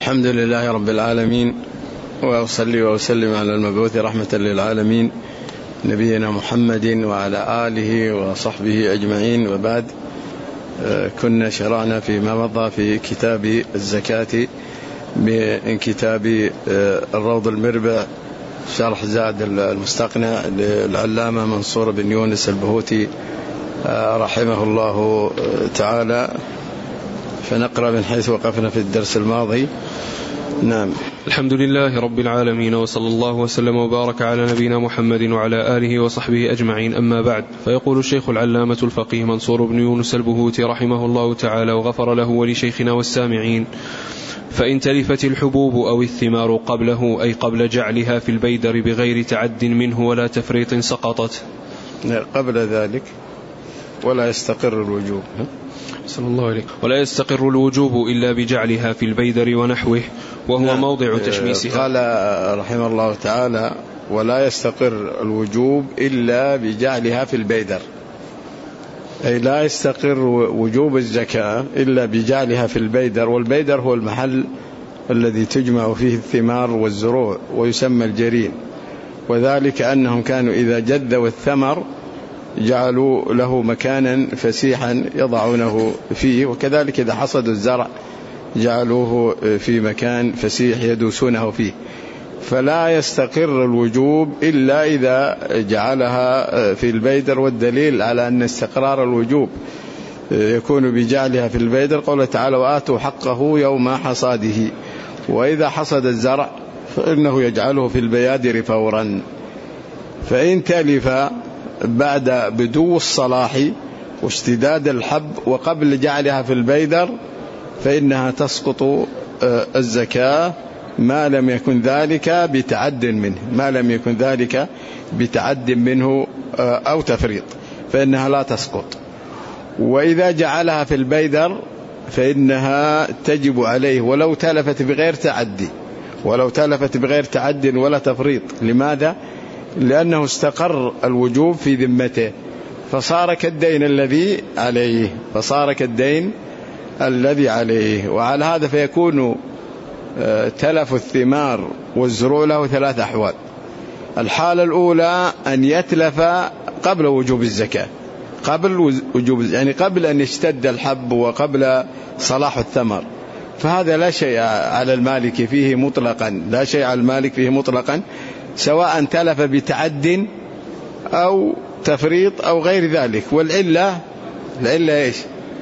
الحمد لله رب العالمين، وأصلي وأسلم على المبعوث رحمة للعالمين نبينا محمد وعلى آله وصحبه أجمعين، وبعد. كنا شرعنا فيما مضى في كتاب الزكاة من كتاب الروض المربع شرح زاد المستقنع للعلامة منصور بن يونس البهوتي رحمه الله تعالى، فنقرأ من حيث وقفنا في الدرس الماضي. نعم. الحمد لله رب العالمين، وصلى الله وسلم وبارك على نبينا محمد وعلى آله وصحبه أجمعين، أما بعد. فيقول الشيخ العلامة الفقيه منصور بن يونس البهوتي رحمه الله تعالى وغفر له ولشيخنا والسامعين: فإن تلفت الحبوب أو الثمار قبله، أي قبل جعلها في البيدر بغير تعد منه ولا تفريط، سقطت. قبل ذلك ولا يستقر الوجوب. صلى الله عليه. ولا يستقر الوجوب إلا بجعلها في البيدر ونحوه، وهو موضع تشميسها. قال رحمه الله تعالى: ولا يستقر الوجوب إلا بجعلها في البيدر، أي لا يستقر وجوب الزكاة إلا بجعلها في البيدر، والبيدر هو المحل الذي تجمع فيه الثمار والزروع ويسمى الجرين، وذلك أنهم كانوا إذا جذوا الثمر جعلوا له مكانا فسيحا يضعونه فيه، وكذلك إذا حصدوا الزرع جعلوه في مكان فسيح يدوسونه فيه. فلا يستقر الوجوب إلا إذا جعلها في البيدر، والدليل على أن استقرار الوجوب يكون بجعلها في البيدر قوله تعالى: وآتوا حقه يوم حصاده. وإذا حصد الزرع فإنه يجعله في البيادر فورا. فإن تلف بعد بدو الصلاح واشتداد الحب وقبل جعلها في البيدر فإنها تسقط الزكاة ما لم يكن ذلك بتعد منه، ما لم يكن ذلك بتعد منه أو تفريط، فإنها لا تسقط. وإذا جعلها في البيدر فإنها تجب عليه ولو تلفت بغير تعدي، ولو تلفت بغير تعد ولا تفريط. لماذا؟ لأنه استقر الوجوب في ذمته، فصار كالدين الذي عليه، فصار كالدين الذي عليه. وعلى هذا فيكون تلف الثمار والزروع له ثلاث أحوال. الحالة الأولى أن يتلف قبل وجوب الزكاة، قبل وجوب، يعني قبل أن يشتد الحب وقبل صلاح الثمر، فهذا لا شيء على المالك فيه مطلقا، لا شيء على المالك فيه مطلقا، سواء تلف بتعد أو تفريط أو غير ذلك. والعلة إيش؟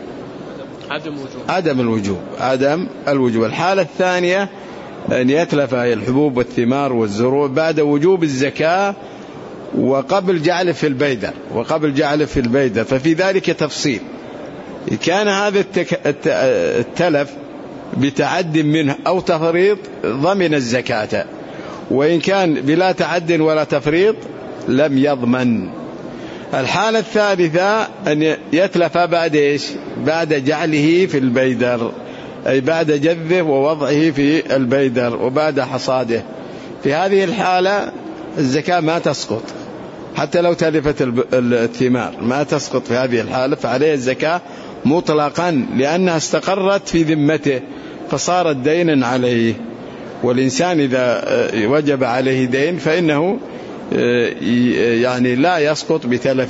عدم الوجوب. الحالة الثانية أن يتلف الحبوب والثمار والزروع بعد وجوب الزكاة وقبل جعله في البيدر، ففي ذلك تفصيل. كان هذا التلف بتعد منه أو تفريط ضمن الزكاة، وإن كان بلا تعد ولا تفريط لم يضمن. الحالة الثالثة أن يتلف بعد إيش؟ بعد جعله في البيدر، أي بعد جذه ووضعه في البيدر وبعد حصاده. في هذه الحالة الزكاة ما تسقط، حتى لو تلفت الثمار ما تسقط في هذه الحالة، فعليه الزكاة مطلقا لأنها استقرت في ذمته فصارت دينا عليه. والإنسان إذا وجب عليه دين فإنه يعني لا يسقط بتلف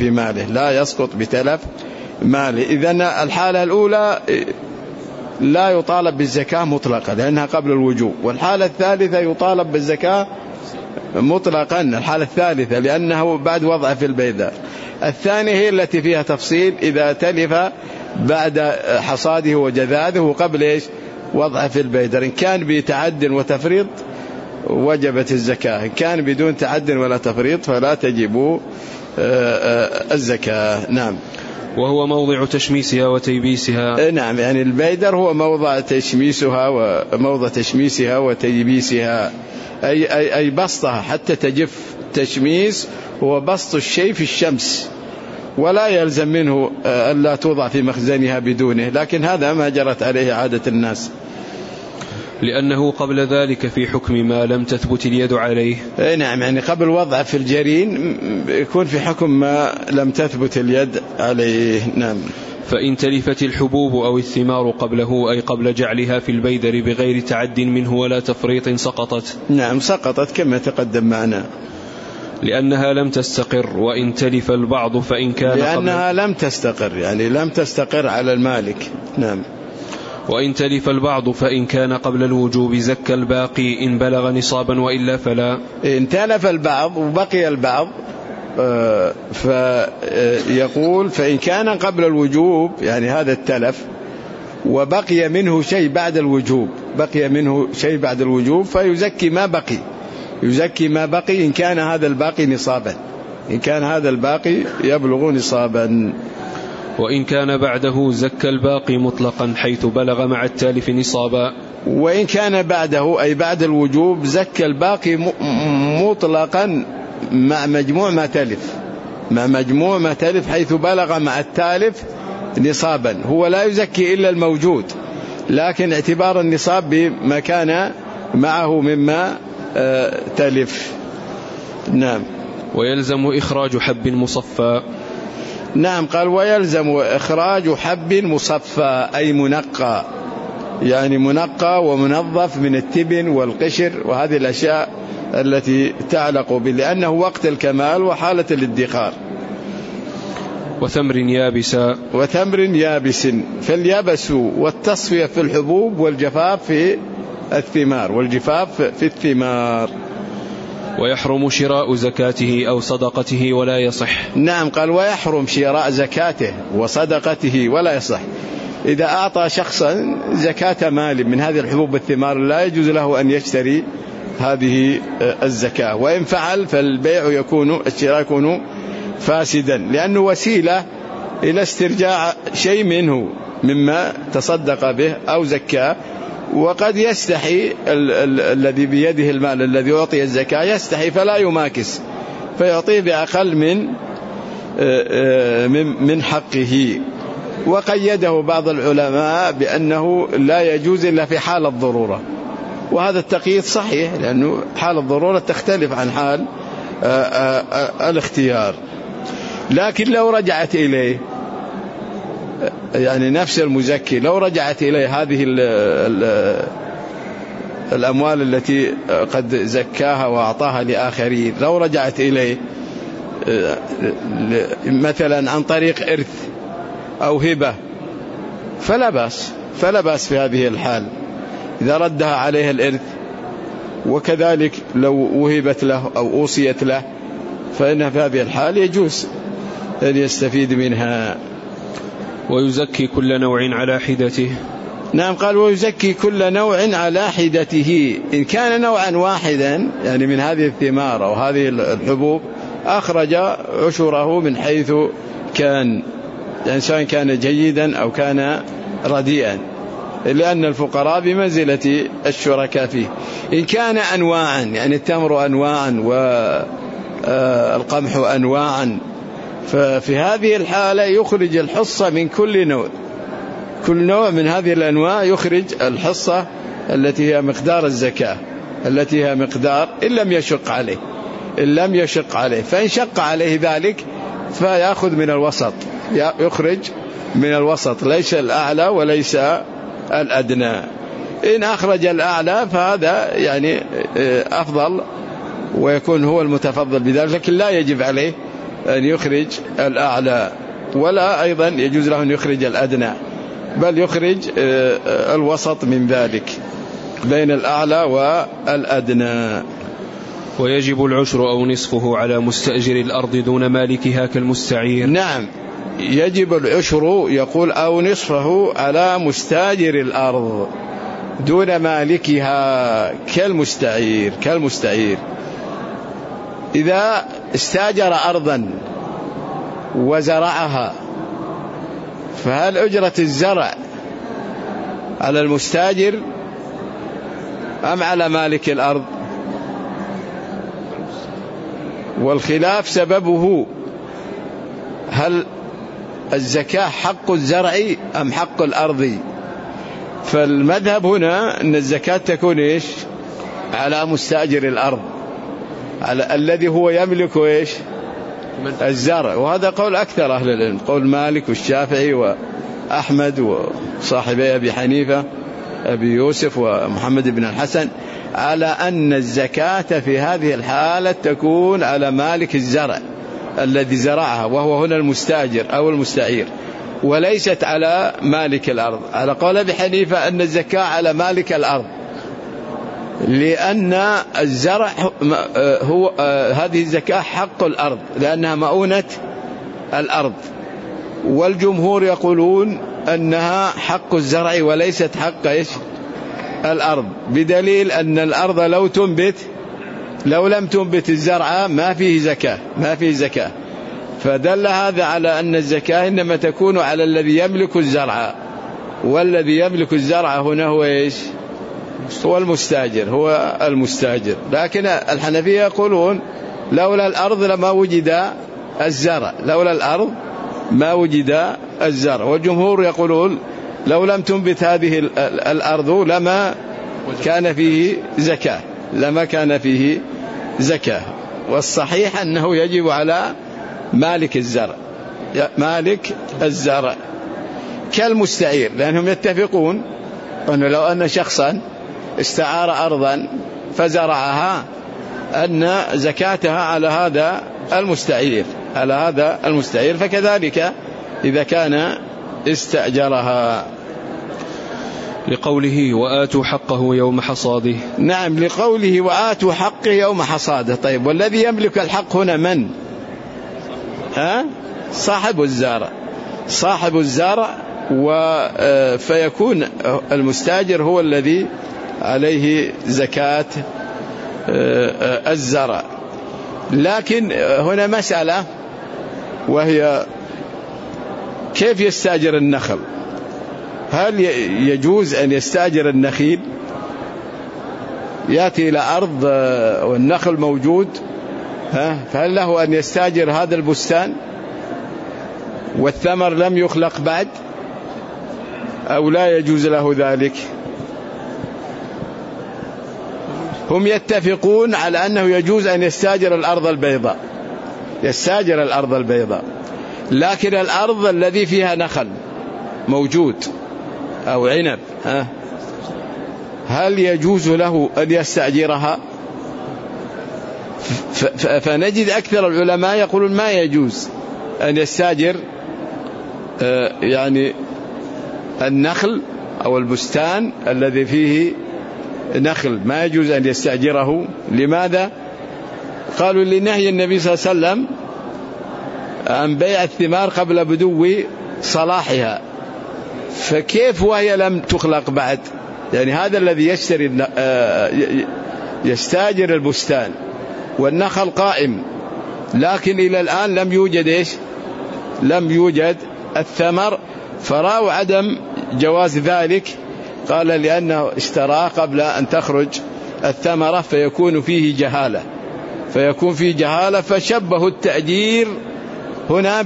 ماله، إذن الحالة الأولى لا يطالب بالزكاة مطلقا لأنها قبل الوجوب، والحالة الثالثة يطالب بالزكاة مطلقا، الحالة الثالثة لأنه بعد وضعه في البيدر. الثانية هي التي فيها تفصيل، إذا تلف بعد حصاده وجذاذه وقبل إيش؟ وضعه في البيدر. إن كان بتعد وتفريط وجبت الزكاة، إن كان بدون تعد ولا تفريط فلا تجب الزكاة. نعم. وهو موضع تشميسها وتيبيسها. نعم، يعني البيدر هو موضع تشميسها وتيبيسها، أي بسطها حتى تجف. تشميس هو بسط الشيء في الشمس، ولا يلزم منه ألا توضع في مخزنها بدونه، لكن هذا ما جرت عليه عادة الناس، لأنه قبل ذلك في حكم ما لم تثبت اليد عليه. نعم، يعني قبل وضع في الجرين يكون في حكم ما لم تثبت اليد عليه. نعم. فإن تلفت الحبوب أو الثمار قبله أي قبل جعلها في البيدر بغير تعد منه ولا تفريط سقطت. نعم سقطت كما تقدم معنا، لأنها لم تستقر. وإن تلف البعض فإن كان لأنها لم تستقر، يعني لم تستقر على المالك. نعم. وإن تلف البعض فإن كان قبل الوجوب زكى الباقي إن بلغ نصابا وإلا فلا. إن تلف البعض وبقي البعض فيقول فإن كان قبل الوجوب، يعني هذا التلف وبقي منه شيء بعد الوجوب، بقي منه شيء بعد الوجوب فيزكي ما بقي، يزكي ما بقي إن كان هذا الباقي نصابا، إن كان هذا الباقي يبلغ نصابا. وإن كان بعده زكى الباقي مطلقا حيث بلغ مع التالف نصابا. وإن كان بعده أي بعد الوجوب زكى الباقي مطلقا مع مجموع ما تلف، مع مجموع ما تلف حيث بلغ مع التالف نصابا. هو لا يزكي إلا الموجود، لكن اعتبار النصاب بما كان معه مما تلف. نعم. ويلزم إخراج حب مصفى. نعم قال ويلزم إخراج حب مصفى أي منقى، يعني منقى ومنظف من التبن والقشر وهذه الأشياء التي تعلق به، لأنه وقت الكمال وحالة الادخار. وثمر يابس. وثمر يابس، فاليابس والتصفية في الحبوب والجفاف في الثمار، والجفاف في الثمار. ويحرم شراء زكاته أو صدقته ولا يصح. نعم قال ويحرم شراء زكاته وصدقته ولا يصح. إذا أعطى شخصا زكاة مال من هذه الحبوب والثمار لا يجوز له أن يشتري هذه الزكاة، وإن فعل فالبيع يكون الشراء يكون فاسدا، لأنه وسيلة إلى استرجاع شيء منه مما تصدق به أو زكاه. وقد يستحي الذي بيده المال الذي يعطي الزكاة، يستحي فلا يماكس فيعطيه بأقل من حقه. وقيده بعض العلماء بأنه لا يجوز إلا في حال الضرورة، وهذا التقييد صحيح، لأنه حال الضرورة تختلف عن حال الاختيار. لكن لو رجعت إليه، يعني نفس المزكي لو رجعت إليه هذه الأموال التي قد زكاها وأعطاها لآخرين، لو رجعت إليه مثلا عن طريق إرث أو هبة فلا بأس في هذه الحال إذا ردها عليها الإرث. وكذلك لو وهبت له أو أوصيت له فإنها في هذه الحال يجوز أن يستفيد منها. ويزكي كل نوع على حدته. نعم قال ويزكي كل نوع على حدته. إن كان نوعا واحدا يعني من هذه الثمار أو هذه الحبوب أخرج عشره من حيث كان، يعني سواء كان جيدا أو كان رديئا، لأن الفقراء بمنزلة الشركاء فيه. إن كان أنواعا، يعني التمر أنواعا والقمح أنواعا، ففي هذه الحالة يخرج الحصة من كل نوع، كل نوع من هذه الأنواع يخرج الحصة التي هي مقدار الزكاة، التي هي مقدار إن لم يشق عليه، فإن شق عليه ذلك فيأخذ من الوسط، يخرج من الوسط، ليس الأعلى وليس الأدنى. إن أخرج الأعلى فهذا يعني أفضل ويكون هو المتفضل بذلك، لكن لا يجب عليه أن يخرج الأعلى، ولا أيضا يجوز له أن يخرج الأدنى، بل يخرج الوسط من ذلك بين الأعلى والأدنى. ويجب العشر أو نصفه على مستأجر الأرض دون مالكها كالمستعير. نعم يجب العشر يقول أو نصفه على مستأجر الأرض دون مالكها كالمستعير. إذا استاجر أرضا وزرعها فهل أجرة الزرع على المستاجر أم على مالك الأرض؟ والخلاف سببه هل الزكاة حق الزرع أم حق الأرض؟ فالمذهب هنا أن الزكاة تكون إيش؟ على مستاجر الأرض، على الذي هو يملك إيش؟ الزرع. وهذا قول أكثر أهل العلم، قول مالك والشافعي أحمد وصاحبي أبي حنيفة أبي يوسف ومحمد بن الحسن على أن الزكاة في هذه الحالة تكون على مالك الزرع الذي زرعها، وهو هنا المستأجر أو المستعير، وليست على مالك الأرض. على قول أبي حنيفة أن الزكاة على مالك الأرض، لأن الزرع هو هذه الزكاة حق الأرض لأنها مؤونة الأرض، والجمهور يقولون أنها حق الزرع وليست حق الأرض، بدليل أن الأرض لو لم تنبت الزرع ما فيه زكاة، فدل هذا على أن الزكاة إنما تكون على الذي يملك الزرع، والذي يملك الزرع هنا هو المستاجر. لكن الحنفية يقولون لولا الأرض لما وجد الزرع، والجمهور يقولون لو لم تنبت هذه الأرض لما كان فيه زكاة. والصحيح أنه يجب على مالك الزرع كالمستعير، لأنهم يتفقون أنه لو أن شخصا استعار أرضا فزرعها أن زكاتها على هذا المستعير، فكذلك إذا كان استأجرها. لقوله وآتوا حقه يوم حصاده. نعم، لقوله وآتوا حقه يوم حصاده. طيب، والذي يملك الحق هنا من؟ صاحب الزرع، فيكون المستاجر هو الذي عليه زكاة الزرع. لكن هنا مسألة، وهي كيف يستاجر النخل؟ هل يجوز أن يستاجر النخيل؟ يأتي إلى أرض والنخل موجود، فهل له أن يستاجر هذا البستان والثمر لم يخلق بعد، أو لا يجوز له ذلك؟ هم يتفقون على أنه يجوز أن يستاجر الأرض البيضاء، لكن الأرض الذي فيها نخل موجود أو عنب، هل يجوز له أن يستأجرها؟ فنجد أكثر العلماء يقولون ما يجوز أن يستأجر يعني النخل أو البستان الذي فيه نخل، ما يجوز أن يستأجره. لماذا؟ قالوا لنهي النبي صلى الله عليه وسلم عن بيع الثمار قبل بدو صلاحها، فكيف وهي لم تخلق بعد؟ يعني هذا الذي يستاجر البستان والنخل قائم، لكن إلى الآن لم يوجد الثمر، فرأوا عدم جواز ذلك. قال لأنه اشتراه قبل أن تخرج الثمرة فيكون فيه جهالة، فشبهوا التأجير هنا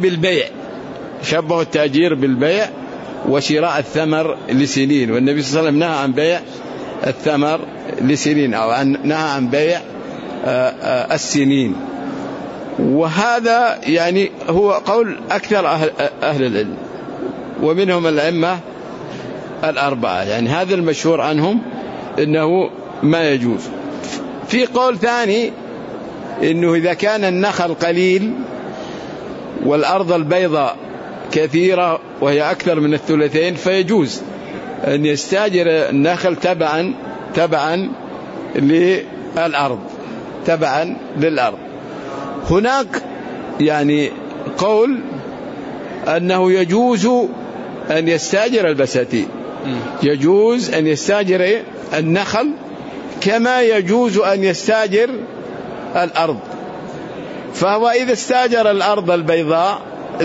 بالبيع، وشراء الثمر لسنين، والنبي صلى الله عليه وسلم نهى عن بيع الثمر لسنين، أو نهى عن بيع السنين. وهذا يعني هو قول أكثر أهل العلم، ومنهم الأئمة الأربعة، يعني هذا المشهور عنهم إنه ما يجوز. في قول ثاني إنه إذا كان النخل قليل والأرض البيضاء كثيرة وهي أكثر من الثلثين، فيجوز أن يستاجر النخل تبعا للأرض. هناك يعني قول أنه يجوز أن يستاجر البساتين، يجوز أن يستاجر النخل كما يجوز أن يستاجر الأرض. فهو إذا استاجر الأرض البيضاء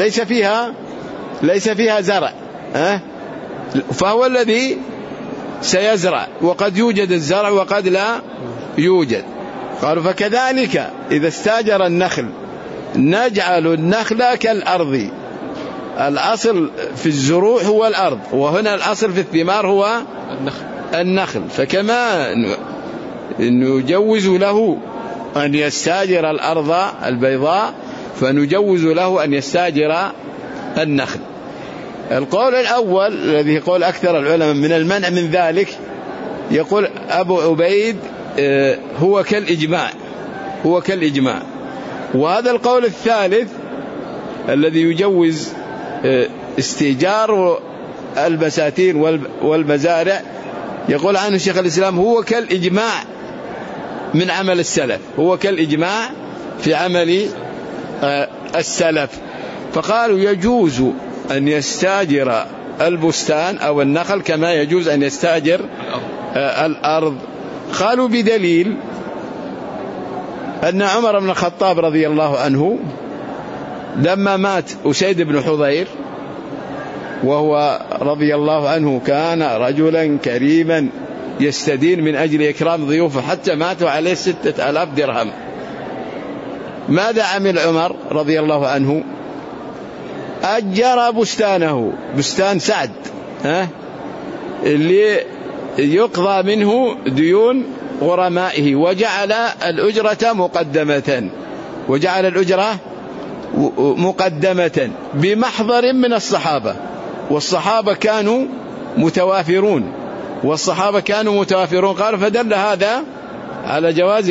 ليس فيها زرع، فهو الذي سيزرع، وقد يوجد الزرع وقد لا يوجد. قالوا فكذلك إذا استاجر النخل نجعل النخل كالأرض، الأصل في الزروع هو الأرض، وهنا الأصل في الثمار هو النخل. فكما نجوز له أن يستاجر الأرض البيضاء فنجوز له أن يستاجر النخل. القول الأول الذي يقول أكثر العلماء من المنع من ذلك، يقول أبو عبيد هو كالإجماع. وهذا القول الثالث الذي يجوز استئجار البساتين والمزارع، يقول عنه شيخ الإسلام هو كالإجماع من عمل السلف، هو كالإجماع في عمل السلف. فقالوا يجوز أن يستاجر البستان أو النخل كما يجوز أن يستاجر الأرض. قالوا بدليل أن عمر بن الخطاب رضي الله عنه لما مات أسيد بن حضير، وهو رضي الله عنه كان رجلا كريما يستدين من أجل إكرام ضيوفه حتى ماتوا عليه 6000 درهم، ماذا عمل عمر رضي الله عنه؟ أجر بستانه، بستان سعد اللي يقضى منه ديون غرمائه، وجعل الأجرة مقدمة بمحضر من الصحابة، والصحابة كانوا متوافرون، قالوا فدل هذا على جواز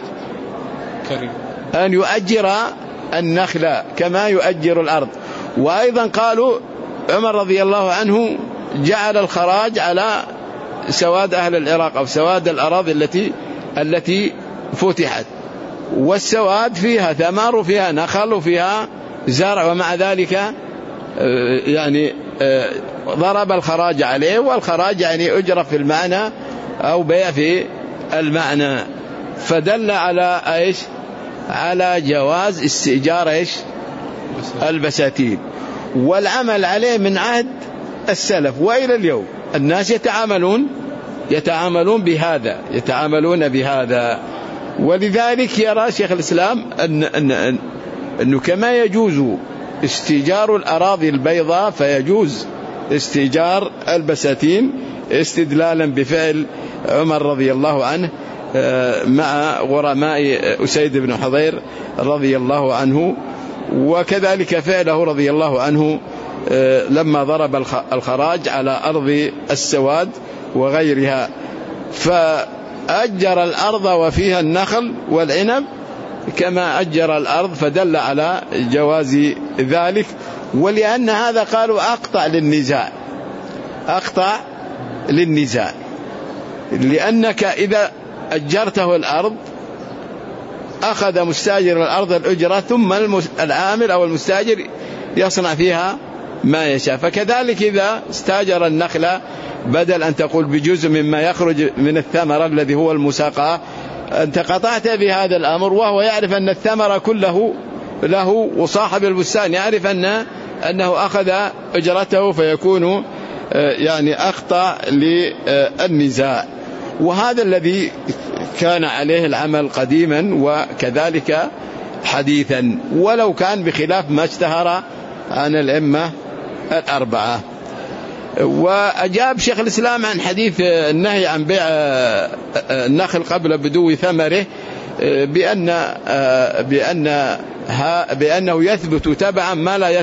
أن يؤجر النخل كما يؤجر الأرض. وأيضا قالوا عمر رضي الله عنه جعل الخراج على سواد أهل العراق أو سواد الأراضي التي فتحت، والسواد فيها ثمر وفيها نخل وفيها زرع، ومع ذلك يعني ضرب الخراج عليه، والخراج يعني أجرة في المعنى أو بيع في المعنى، فدل على جواز استئجار البساتين، والعمل عليه من عهد السلف وإلى اليوم الناس يتعاملون بهذا. ولذلك يرى شيخ الإسلام أنه كما يجوز استئجار الأراضي البيضاء فيجوز استئجار البساتين، استدلالا بفعل عمر رضي الله عنه مع غرماء أسيد بن حضير رضي الله عنه، وكذلك فعله رضي الله عنه لما ضرب الخراج على أرض السواد وغيرها، فأجر الأرض وفيها النخل والعنب كما أجر الأرض، فدل على جواز ذلك. ولأن هذا قالوا أقطع للنزاع، لأنك إذا أجرته الأرض أخذ مستاجر الأرض الأجرة، ثم العامل أو المستاجر يصنع فيها ما يشاء. فكذلك إذا استاجر النخلة بدل أن تقول بجزء مما يخرج من الثمرة الذي هو المساقة، أنت قطعت بهذا الأمر، وهو يعرف أن الثمرة كله له، وصاحب البستان يعرف أنه أخذ أجرته، فيكون يعني أخطأ للنزاع. وهذا الذي كان عليه العمل قديما وكذلك حديثا، ولو كان بخلاف ما اشتهر عن الأئمة الأربعة. وأجاب شيخ الإسلام عن حديث النهي عن بيع النخل قبل بدو ثمره بأنه يثبت تبعا ما لا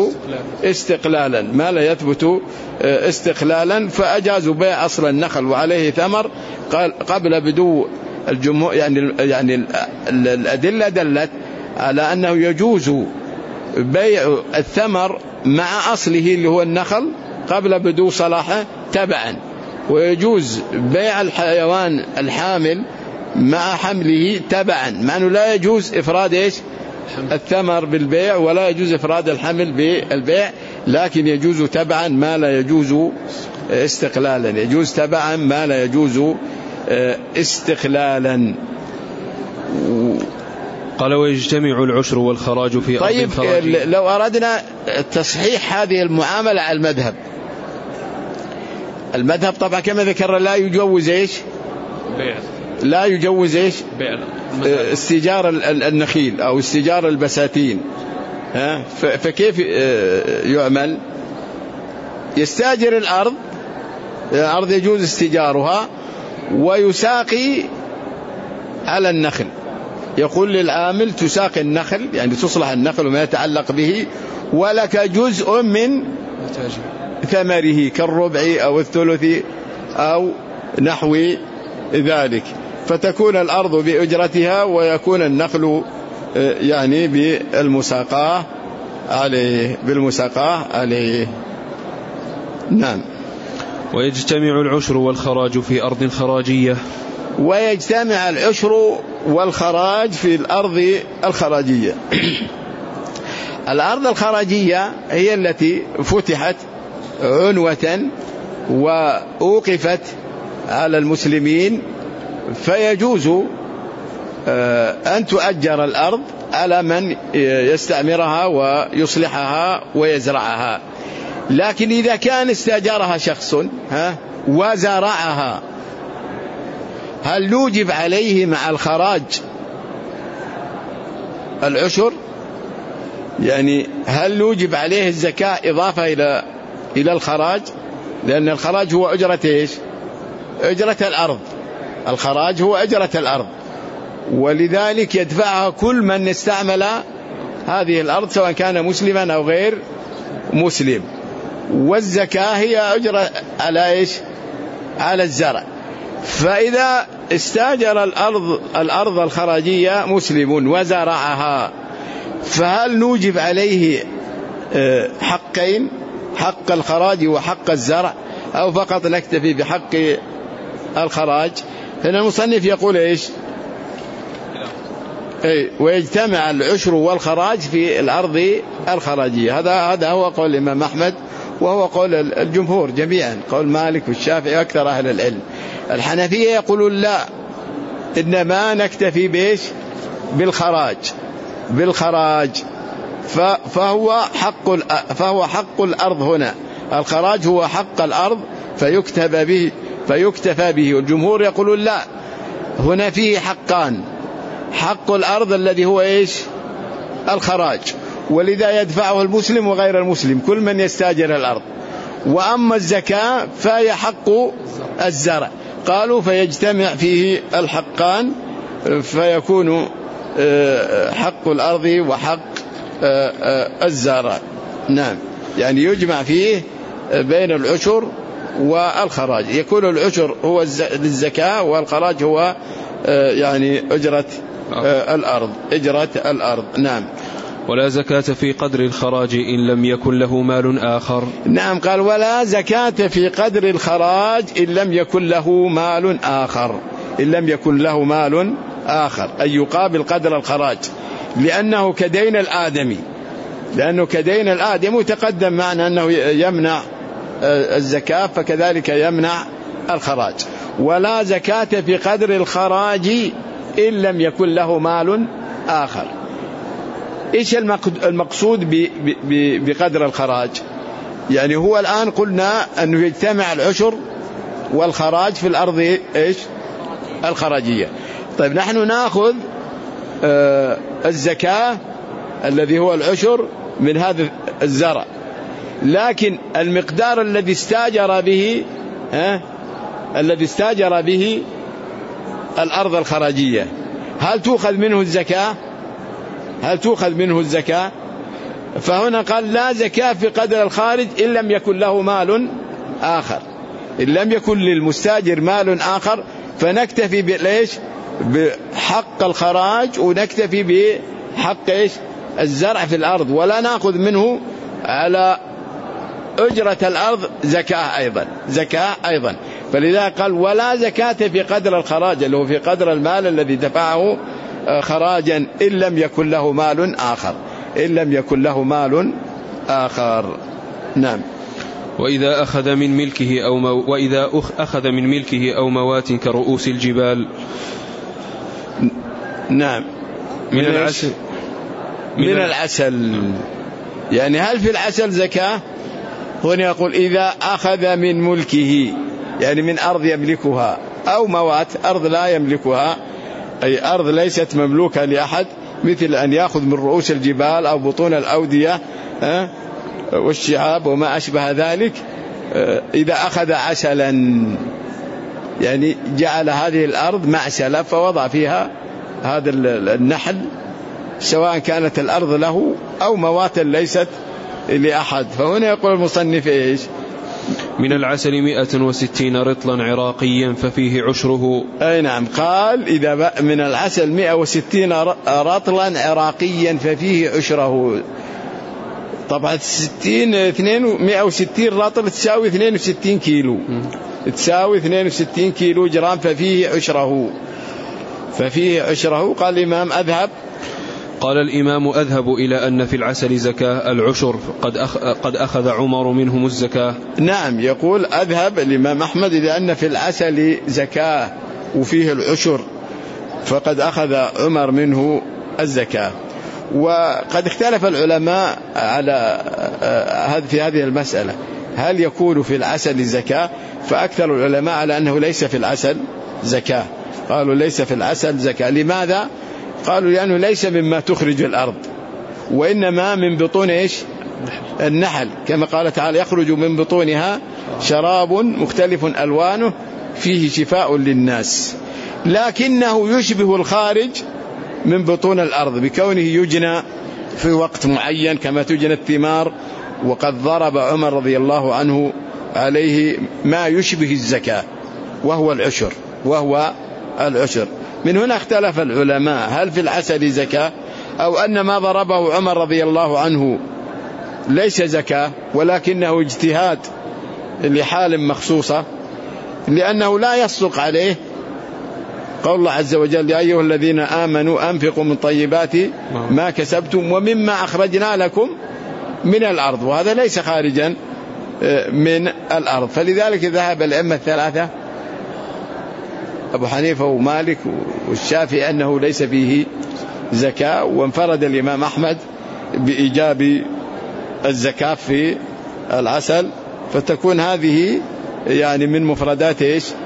يثبت استقلالا، فأجازوا بيع أصل النخل وعليه ثمر قبل بدو الجمهور. يعني الأدلة دلت على أنه يجوز بيع الثمر مع أصله اللي هو النخل قبل بدو صلاحه تبعا، ويجوز بيع الحيوان الحامل مع حمله تبعا، مع أنه لا يجوز إفراد الثمر بالبيع ولا يجوز إفراد الحمل بالبيع، لكن يجوز تبعا ما لا يجوز استقلالا، يجوز تبعا ما لا يجوز استقلالا. قال ويجتمع العشر والخراج في أرض الخراج. طيب لو أردنا تصحيح هذه المعاملة على المذهب طبعا كما ذكر لا يجوز بيع استئجار النخيل أو استئجار البساتين. فكيف يعمل؟ يستأجر الأرض يجوز استئجارها، ويساقي على النخل، يقول للعامل تساقي النخل، يعني تصلح النخل وما يتعلق به، ولك جزء من ثمره كالربع أو الثلث أو نحو ذلك، فتكون الأرض بأجرتها ويكون النخل يعني بالمساقاة عليه. نعم. ويجتمع العشر والخراج في أرض خراجية. ويجتمع العشر والخراج في الأرض الخراجية. الأرض الخراجية هي التي فتحت عنوة وأوقفت على المسلمين، فيجوز أن تؤجر الأرض على من يستعمرها ويصلحها ويزرعها. لكن إذا كان استأجرها شخص وزرعها، هل نوجب عليه مع الخراج العشر؟ يعني هل نوجب عليه الزكاة إضافة إلى الخراج؟ لأن الخراج هو أجرة إيش؟ أجرة الأرض. الخراج هو أجرة الأرض، ولذلك يدفعها كل من استعمل هذه الأرض سواء كان مسلما أو غير مسلم. والزكاة هي أجرة على إيش؟ على الزرع. فإذا استاجر الأرض الخراجية مسلم وزرعها، فهل نوجب عليه حقين، حق الخراج وحق الزرع، أو فقط نكتفي بحق الخراج؟ هنا المصنف يقول إيش؟ ويجتمع العشر والخراج في الأرض الخراجية. هذا هو قول الإمام أحمد، وهو قول الجمهور جميعا، قول مالك والشافعي وأكثر أهل العلم. الحنفية يقولون لا، إنما نكتفي بإيش؟ بالخراج. فهو حق الأرض هنا. الخراج هو حق الأرض فيكتفى به. والجمهور يقولون لا، هنا فيه حقان: حق الأرض الذي هو إيش؟ الخراج، ولذا يدفعه المسلم وغير المسلم، كل من يستاجر الأرض. وأما الزكاة فهي حق الزرع. قالوا فيجتمع فيه الحقان، فيكون حق الأرض وحق الزرع. نعم، يعني يجمع فيه بين العشر والخراج. يكون العشر هو للزكاة، والخراج هو يعني أجرة الأرض. نعم. ولا زكاة في قدر الخراج إن لم يكن له مال آخر. نعم، قال ولا زكاة في قدر الخراج إن لم يكن له مال آخر. إن لم يكن له مال آخر أي يقابل قدر الخراج، لأنه كدين الآدمي تقدم معنا أنه يمنع الزكاة، فكذلك يمنع الخراج. ولا زكاة في قدر الخراج إن لم يكن له مال آخر. إيش المقصود بقدر الخراج؟ يعني هو الآن قلنا أنه يجتمع العشر والخراج في الأرض إيش؟ الخراجية. طيب نحن نأخذ الزكاة الذي هو العشر من هذا الزرع، لكن المقدار الذي استاجر به الأرض الخراجية، هل تؤخذ منه الزكاة؟ فهنا قال لا زكاة في قدر الخارج إن لم يكن له مال آخر. إن لم يكن للمستاجر مال آخر فنكتفي بحق الخراج ونكتفي بحق الزرع في الأرض، ولا نأخذ منه على أجرة الأرض زكاة أيضا. فلذا قال ولا زكاة في قدر الخراج، اللي هو في قدر المال الذي دفعه خراجا إن لم يكن له مال آخر. نعم. وإذا أخذ من ملكه أو موات كرؤوس الجبال. نعم. من العسل. يعني هل في العسل زكاة؟ هنا يقول إذا أخذ من ملكه، يعني من أرض يملكها، أو موات أرض لا يملكها، أي أرض ليست مملوكة لأحد، مثل أن يأخذ من رؤوس الجبال أو بطون الأودية والشعاب وما أشبه ذلك. إذا أخذ عسلا، يعني جعل هذه الأرض معسلة فوضع فيها هذا النحل، سواء كانت الأرض له أو موات ليست لأحد. فهنا يقول المصنف إيش؟ من العسل 160 رطلا عراقيا ففيه عشره. أي نعم، قال إذا من العسل 160 رطلا عراقيا ففيه عشره. طبعا 160 رطل تساوي 62 كيلو، تساوي 62 كيلو جرام، ففيه عشره، ففيه عشره. قال الإمام أذهب، قال الإمام أذهب إلى أن في العسل زكاة العشر، قد أخذ عمر منهم الزكاة. نعم، يقول أذهب الإمام أحمد إلى أن في العسل زكاة وفيه العشر، فقد أخذ عمر منه الزكاة. وقد اختلف العلماء على في هذه المسألة، هل يكون في العسل زكاة؟ فأكثر العلماء على أنه ليس في العسل زكاة، قالوا ليس في العسل زكاة. لماذا؟ قالوا لأنه ليس مما تخرج الأرض، وإنما من بطون إيش؟ النحل، كما قال تعالى يخرج من بطونها شراب مختلف ألوانه فيه شفاء للناس، لكنه يشبه الخارج من بطون الأرض بكونه يجنى في وقت معين كما تجنى الثمار. وقد ضرب عمر رضي الله عنه عليه ما يشبه الزكاة وهو العشر. من هنا اختلف العلماء هل في العسل زكاة، أو أن ما ضربه عمر رضي الله عنه ليس زكاة ولكنه اجتهاد لحال مخصوصة، لأنه لا يصدق عليه قول الله عز وجل يا أيها الذين آمنوا أنفقوا من طيبات ما كسبتم ومما أخرجنا لكم من الأرض، وهذا ليس خارجا من الأرض. فلذلك ذهب الأئمة الثلاثة أبو حنيفة ومالك والشافعي أنه ليس فيه زكاة، وانفرد الإمام أحمد بإيجاب الزكاة في العسل. فتكون هذه يعني من مفردات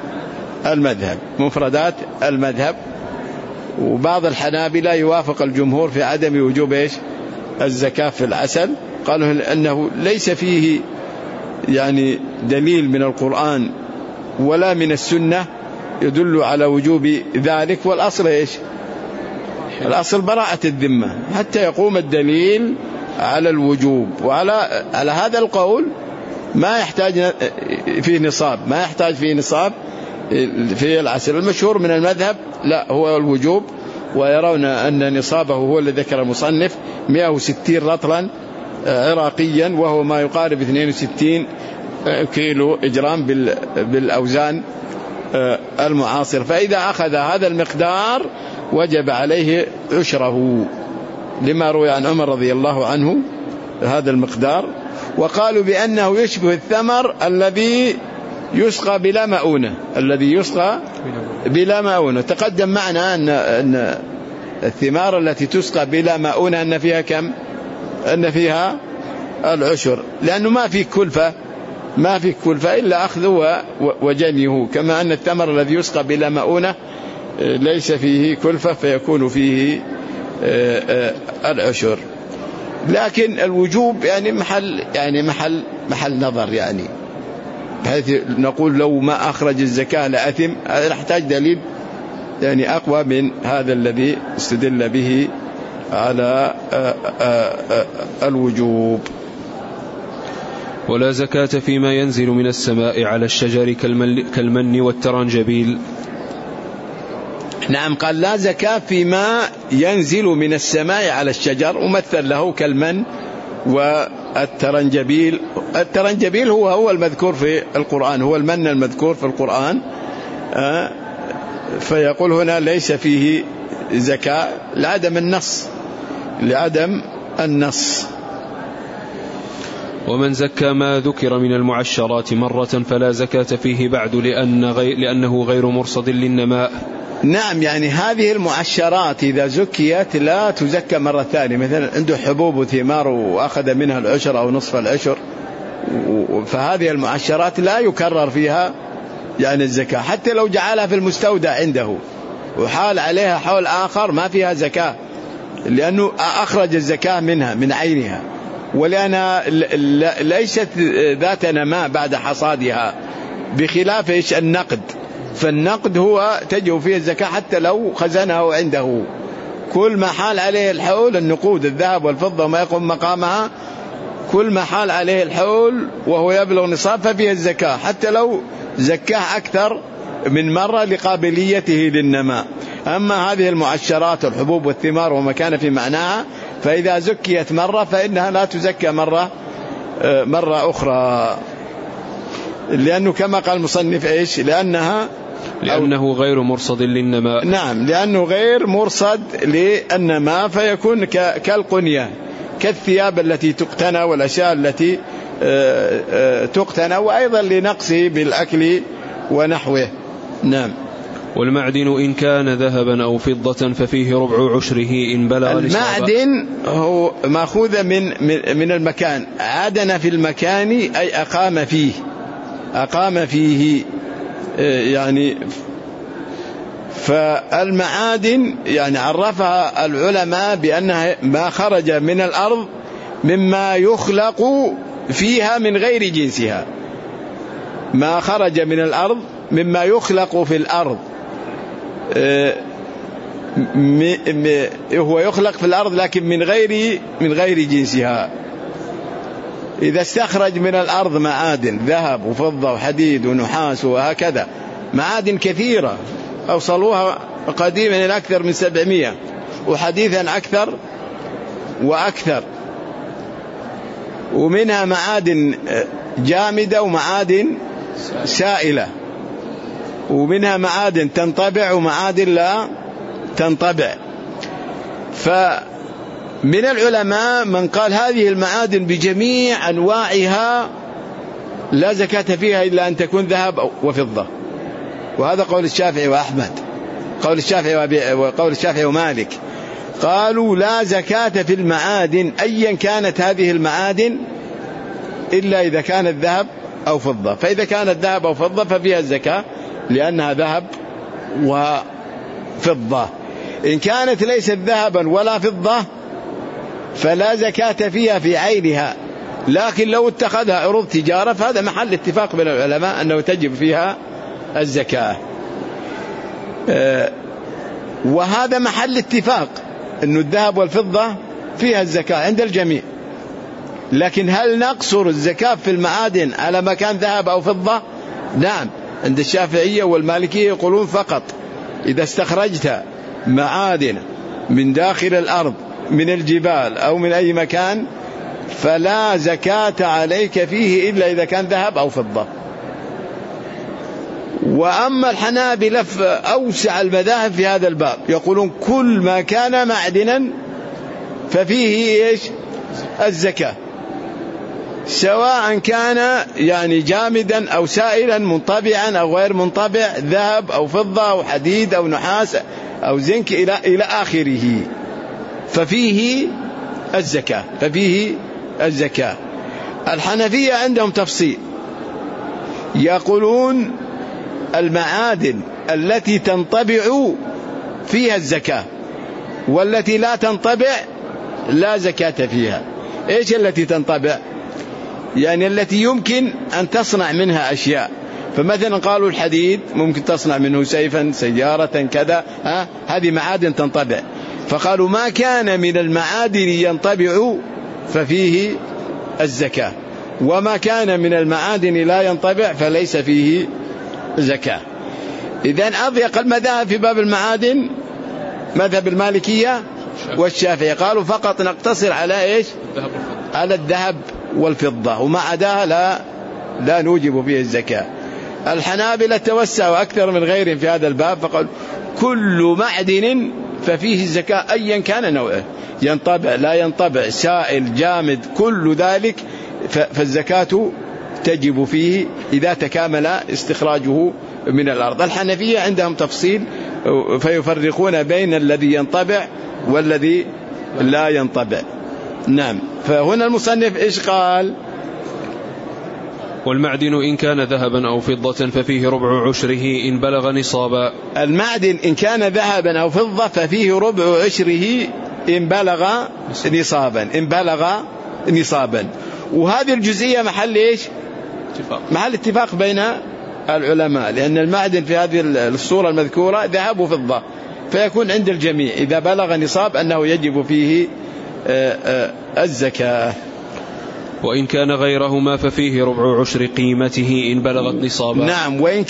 المذهب. وبعض الحنابلة يوافق الجمهور في عدم وجوب الزكاة في العسل، قالوا أنه ليس فيه يعني دليل من القرآن ولا من السنة يدل على وجوب ذلك، والأصل الأصل براءة الذمة حتى يقوم الدليل على الوجوب. وعلى هذا القول ما يحتاج فيه نصاب في العسل. المشهور من المذهب لا هو الوجوب، ويرون أن نصابه هو الذي ذكر المصنف 160 رطلا عراقيا، وهو ما يقارب 62 كيلو جرام بالأوزان المعاصر. فإذا أخذ هذا المقدار وجب عليه عشره، لما روي عن عمر رضي الله عنه هذا المقدار. وقالوا بأنه يشبه الثمر الذي يسقى بلا مؤونة. تقدم معنا أن الثمار التي تسقى بلا مؤونة أن فيها كم؟ أن فيها العشر، لأنه ما في كلفة إلا أخذه وجنيه، كما أن الثمر الذي يسقى بلا مؤونة ليس فيه كلفة فيكون فيه العشر. لكن الوجوب يعني محل نظر، يعني بحيث نقول لو ما أخرج الزكاة لأثم، هذا نحتاج دليل يعني أقوى من هذا الذي استدل به على الوجوب. ولا زكاة فيما ينزل من السماء على الشجر كالمن والترنجبيل. نعم، قال لا زكاة فيما ينزل من السماء على الشجر، ومثل له كالمن والترنجبيل. الترنجبيل هو المذكور في القرآن، هو المن المذكور في القرآن. فيقول هنا ليس فيه زكاة لعدم النص. ومن زكى ما ذكر من المعشرات مرة فلا زكاة فيه بعد لأنه غير مرصد للنماء. نعم، يعني هذه المعشرات إذا زكيت لا تزكى مرة ثانية. مثلا عنده حبوب وثمار وأخذ منها العشر أو نصف العشر، فهذه المعشرات لا يكرر فيها يعني الزكاة، حتى لو جعلها في المستودع عنده وحال عليها حول آخر ما فيها زكاة، لأنه أخرج الزكاة منها من عينها، ولأنها ليست ذات نماء بعد حصادها، بخلاف النقد. فالنقد هو تجب فيه الزكاة حتى لو خزنه عنده، كل ما حال عليه الحول النقود الذهب والفضة وما يقوم مقامها كل ما حال عليه الحول وهو يبلغ نصاب ففيه الزكاة، حتى لو زكاه أكثر من مرة لقابليته للنماء. أما هذه المعشرات الحبوب والثمار وما كان في معناها، فإذا زكيت مرة فإنها لا تزكى مرة أخرى، لأنه كما قال المصنف إيش؟ لأنه غير مرصد للنماء. نعم، لأنه غير مرصد للنماء، فيكون كالقنية، كالثياب التي تقتنى والأشياء التي تقتنى، وأيضا لنقصه بالأكل ونحوه. نعم. والمعدن إن كان ذهبا أو فضة ففيه ربع عشره إن بلغ نصابا. المعدن هو مأخوذ من المكان، عدن في المكان أي أقام فيه يعني. فالمعادن يعني عرفها العلماء بأنها ما خرج من الأرض مما يخلق فيها من غير جنسها، ما خرج من الأرض مما يخلق في الأرض، هو يخلق في الأرض لكن من غير جنسها. إذا استخرج من الأرض معادن ذهب وفضة وحديد ونحاس وهكذا، معادن كثيرة أوصلوها قديما إلى أكثر من 700، وحديثا أكثر وأكثر، ومنها معادن جامدة ومعادن سائلة، ومنها معادن تنطبع ومعادن لا تنطبع. فمن العلماء من قال هذه المعادن بجميع أنواعها لا زكاة فيها إلا أن تكون ذهب وفضة، وهذا قول الشافعي وأحمد، قول الشافعي ومالك، قالوا لا زكاة في المعادن أيا كانت هذه المعادن إلا إذا كانت ذهب أو فضة. فإذا كانت ذهب أو فضة ففيها الزكاة لأنها ذهب وفضة. إن كانت ليست ذهبا ولا فضة فلا زكاة فيها في عينها، لكن لو اتخذها عروض تجارة فهذا محل اتفاق بين العلماء أنه تجب فيها الزكاة، وهذا محل اتفاق أن الذهب والفضة فيها الزكاة عند الجميع. لكن هل نقصر الزكاة في المعادن على ما كان ذهب أو فضة؟ نعم، عند الشافعية والمالكية يقولون فقط إذا استخرجت معادن من داخل الأرض من الجبال أو من أي مكان فلا زكاة عليك فيه إلا إذا كان ذهب أو فضة. وأما الحنابلة أوسع المذاهب في هذا الباب، يقولون كل ما كان معدنا ففيه إيش؟ الزكاة، سواء كان يعني جامدا أو سائلا، منطبعا أو غير منطبع، ذهب أو فضة أو حديد أو نحاس أو زنك إلى آخره، ففيه الزكاة. الحنفية عندهم تفصيل، يقولون المعادن التي تنطبع فيها الزكاة، والتي لا تنطبع لا زكاة فيها. إيش التي تنطبع؟ يعني التي يمكن أن تصنع منها أشياء، فمثلا قالوا الحديد ممكن تصنع منه سيفا، سيارة، كذا، هذه معادن تنطبع. فقالوا ما كان من المعادن ينطبع ففيه الزكاة، وما كان من المعادن لا ينطبع فليس فيه زكاة. إذن أضيق المذاهب في باب المعادن مذهب المالكية والشافعية، قالوا فقط نقتصر على إيش؟ على الذهب والفضة، وما عداها لا نوجب فيه الزكاة. الحنابلة توسعوا أكثر من غيرهم في هذا الباب، فقال كل معدن ففيه الزكاة أيا كان نوعه، ينطبع لا ينطبع، سائل جامد، كل ذلك فالزكاة تجب فيه إذا تكامل استخراجه من الأرض. الحنفية عندهم تفصيل فيفرقون بين الذي ينطبع والذي لا ينطبع. نعم. فهنا المصنف إيش قال؟ والمعدن إن كان ذهبا أو فضة ففيه ربع عشره إن بلغ نصابا. المعدن إن كان ذهبا أو فضة ففيه ربع عشره إن بلغ نصابا. وهذه الجزئية محل إيش؟ محل اتفاق بين العلماء، لأن المعدن في هذه الصورة المذكورة ذهب وفضة، فيكون عند الجميع إذا بلغ نصاب أنه يجب فيه الزكاة. وإن كان غيرهما ففيه ربع عشر قيمته إن بلغت نصابا. نعم، وإن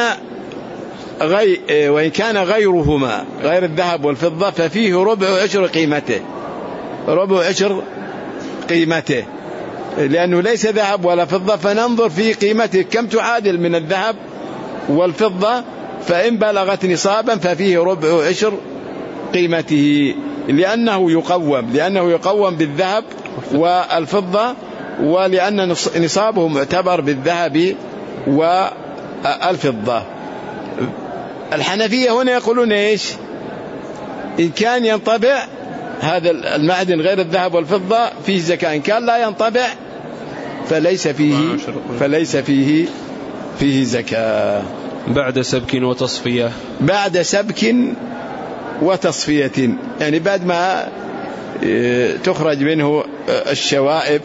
كان غيرهما غير الذهب والفضة ففيه ربع عشر قيمته، ربع عشر قيمته، لأنه ليس ذهب ولا فضة، فننظر في قيمته كم تعادل من الذهب والفضة، فإن بلغت نصابا ففيه ربع عشر قيمته، لأنه يقوم بالذهب والفضة، ولأن نصابه معتبر بالذهب والفضة. الحنفية هنا يقولون إيش؟ إن كان ينطبع هذا المعدن غير الذهب والفضة فيه زكاة، إن كان لا ينطبع فليس فيه زكاة. بعد سبك وتصفية. بعد سبك وتصفية، يعني بعد ما تخرج منه الشوائب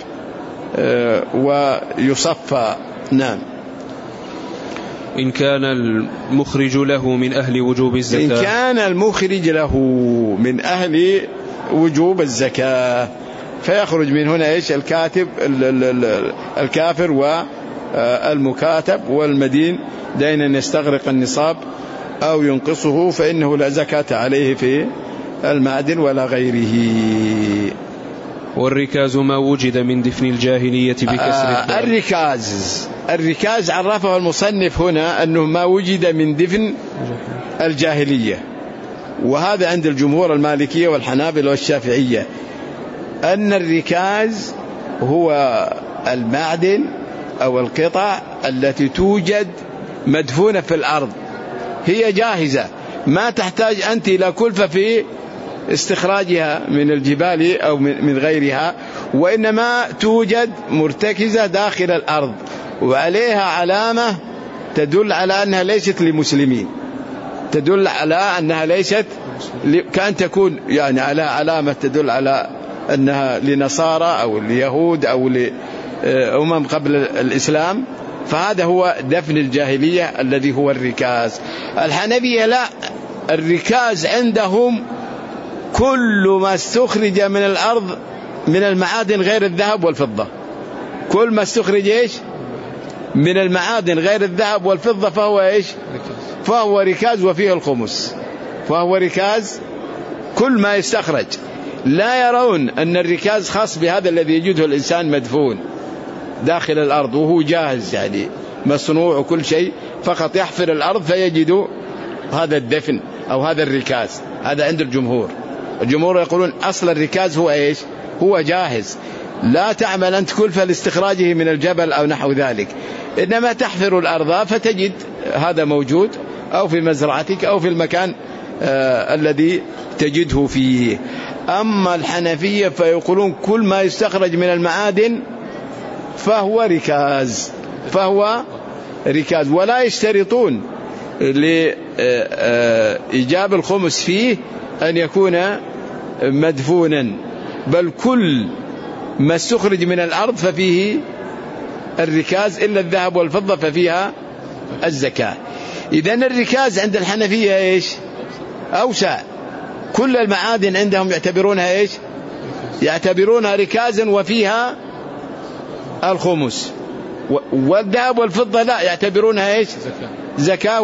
ويصفى. نعم. إن كان المخرج له من أهل وجوب الزكاة. إن كان المخرج له من أهل وجوب الزكاة فيخرج من هنا إيش؟ الكافر والمكاتب والمدين دينا يستغرق النصاب أو ينقصه، فإنه لا زكاة عليه في المعدن ولا غيره. والركاز ما وجد من دفن الجاهلية بكسر الركاز عرفه المصنف هنا أنه ما وجد من دفن الجاهلية، وهذا عند الجمهور المالكية والحنابلة والشافعية، أن الركاز هو المعدن أو القطع التي توجد مدفونة في الأرض، هي جاهزة، ما تحتاج أنت إلى كلفة في استخراجها من الجبال أو من غيرها، وإنما توجد مرتكزة داخل الأرض وعليها علامة تدل على أنها ليست لمسلمين، تدل على أنها ليست كأن تكون يعني على علامة تدل على أنها لنصارى أو ليهود أو لأمم قبل الإسلام، فهذا هو دفن الجاهلية الذي هو الركاز. الحنفية لا، الركاز عندهم كل ما استخرج من الأرض من المعادن غير الذهب والفضة، كل ما استخرج إيش من المعادن غير الذهب والفضة فهو إيش؟ فهو ركاز وفيه الخمس، فهو ركاز كل ما يستخرج. لا يرون أن الركاز خاص بهذا الذي يجده الإنسان مدفون داخل الأرض وهو جاهز يعني مصنوع وكل شيء، فقط يحفر الأرض فيجد هذا الدفن أو هذا الركاز. هذا عند الجمهور يقولون أصل الركاز هو إيش؟ هو جاهز، لا تعمل أنت كلفة لاستخراجه من الجبل أو نحو ذلك، إنما تحفر الأرض فتجد هذا موجود أو في مزرعتك أو في المكان الذي تجده فيه. أما الحنفية فيقولون كل ما يستخرج من المعادن فهو ركاز، ولا يشترطون لإيجاب الخمس فيه أن يكون مدفونا، بل كل ما استخرج من الأرض ففيه الركاز إلا الذهب والفضة ففيها الزكاة. إذن الركاز عند الحنفية إيش؟ أوسع، كل المعادن عندهم يعتبرونها إيش؟ يعتبرونها ركازا وفيها الخمس، والذهب والفضة لا، يعتبرونها إيش؟ زكاة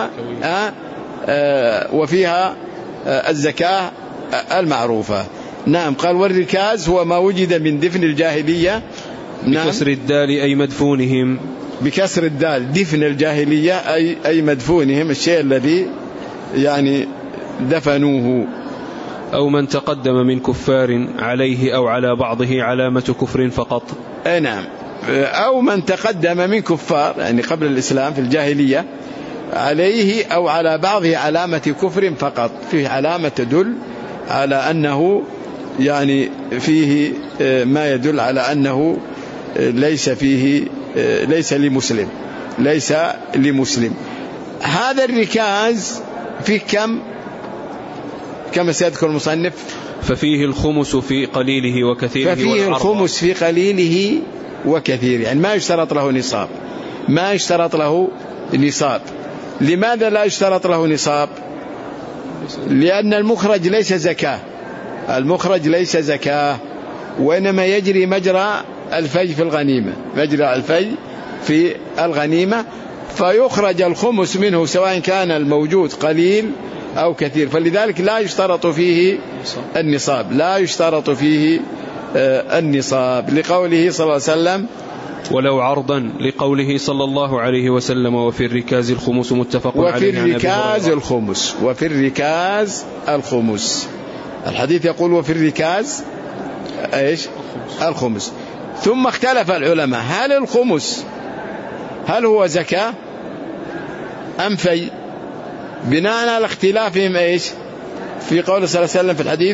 وفيها الزكاة المعروفة. نعم. قال والركاز هو ما وجد من دفن الجاهلية. نعم. بكسر الدال أي مدفونهم. بكسر الدال دفن الجاهلية أي مدفونهم، الشيء الذي يعني دفنوه. أو من تقدم من كفار عليه أو على بعضه علامة كفر فقط. نعم. أو من تقدم من كفار يعني قبل الإسلام في الجاهلية عليه أو على بعضه علامة كفر فقط، فيه علامة تدل على أنه يعني فيه ما يدل على أنه ليس لمسلم. هذا الركاز فيه كم سيذكر المصنف؟ ففيه الخمس في قليله وكثيره. ففيه الخمس في قليله وكثيره، يعني ما يشترط له نصاب. لماذا لا يشترط له نصاب؟ لأن المخرج ليس زكاة، وإنما يجري مجرى الفي في الغنيمة، مجرى الفي في الغنيمة، فيخرج الخمس منه سواء كان الموجود قليل أو كثير. فلذلك لا يشترط فيه النصاب، لا يشترط فيه النصاب، لقوله صلى الله عليه وسلم ولو عرضا، لقوله صلى الله عليه وسلم وفي الركاز الخمس، متفق عليه. وفي الركاز الخمس، وفي الركاز الخمس، الحديث يقول وفي الركاز ايش؟ الخمس. ثم اختلف العلماء هل الخمس هل هو زكاة أم في؟ بناء على اختلافهم ايش في قول صلى الله عليه وسلم في الحديث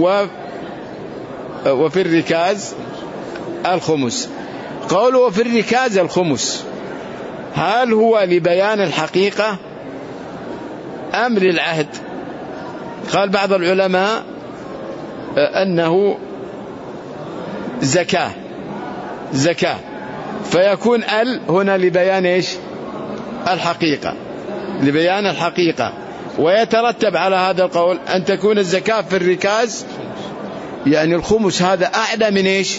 وفي الركاز الخمس. قالوا وفي الركاز الخمس هل هو لبيان الحقيقة أم للعهد؟ قال بعض العلماء أنه زكاة، فيكون هنا لبيان ايش؟ الحقيقة، لبيان الحقيقة. ويترتب على هذا القول أن تكون الزكاة في الركاز، يعني الخمس هذا أعلى من ايش؟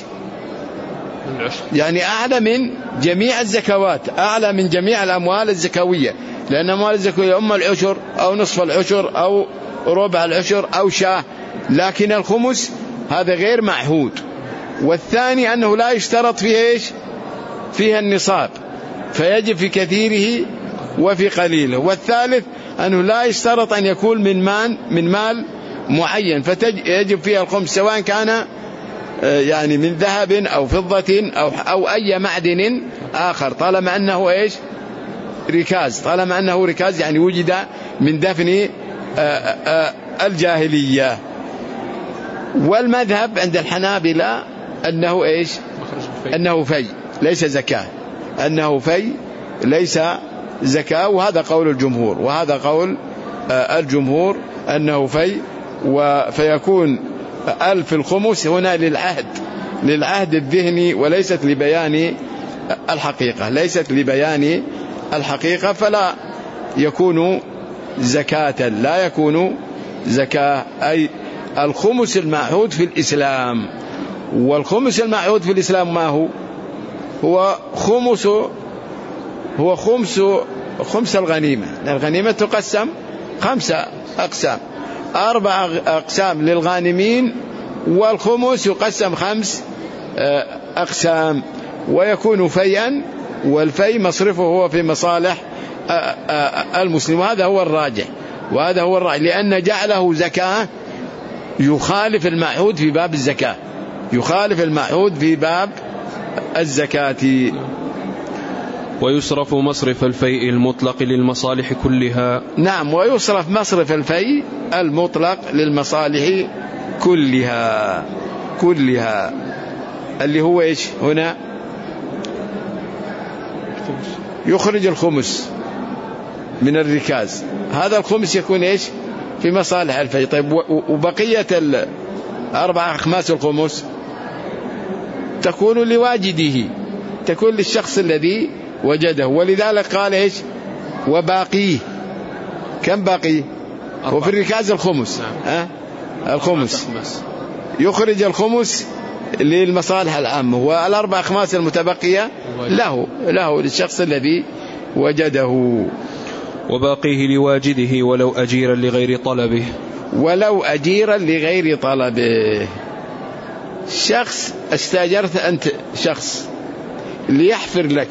يعني أعلى من جميع الزكوات، أعلى من جميع الأموال الزكوية، لأن الأموال الزكوية أما العشر أو نصف العشر أو ربع العشر أو شاه، لكن الخمس هذا غير معهود. والثاني أنه لا يشترط فيه ايش؟ فيها النصاب، فيجب في كثيره وفي قليله. والثالث أنه لا يشترط أن يكون من مال معين، فيجب فيها الخمس سواء كان يعني من ذهب أو فضة أو أي معدن آخر، طالما أنه إيش؟ ركاز، طالما أنه ركاز يعني وجد من دفن الجاهلية. والمذهب عند الحنابلة أنه إيش؟ أنه في ليس زكاة، أنه في ليس زكاة، وهذا قول الجمهور، وهذا قول الجمهور أنه في. فيكون ألف الخمس هنا للعهد الذهني، وليست لبيان الحقيقة، ليست لبيان الحقيقة، فلا يكون زكاة، لا يكون زكاة. أي الخمس المعهود في الإسلام. والخمس المعهود في الإسلام ما هو؟ هو خمس الغنيمة. الغنيمة تقسم 5 أقسام، 4 أقسام للغانمين، والخمس يقسم 5 أقسام، ويكون فيئا، والفي مصرفه هو في مصالح المسلم. وهذا هو الراجح، لأن جعله زكاة يخالف المعهود في باب الزكاة، يخالف المعهود في باب الزكاة. ويصرف مصرف الفيء المطلق للمصالح كلها. نعم، ويصرف مصرف الفيء المطلق للمصالح كلها اللي هو إيش؟ هنا يخرج الخمس من الركاز، هذا الخمس يكون إيش؟ في مصالح الفيء. طيب وبقية 4 أخماس الخمس تكون لواجده، تكون للشخص الذي وجده. ولذلك قال إيش؟ وباقيه. كم باقي؟ وفي الركاز الخمس. الخمس يخرج الخمس للمصالح العامة، وال4 أخماس المتبقية له للشخص الذي وجده. وباقيه لواجده ولو أجيرا لغير طلبه. شخص استأجرت أنت شخص ليحفر لك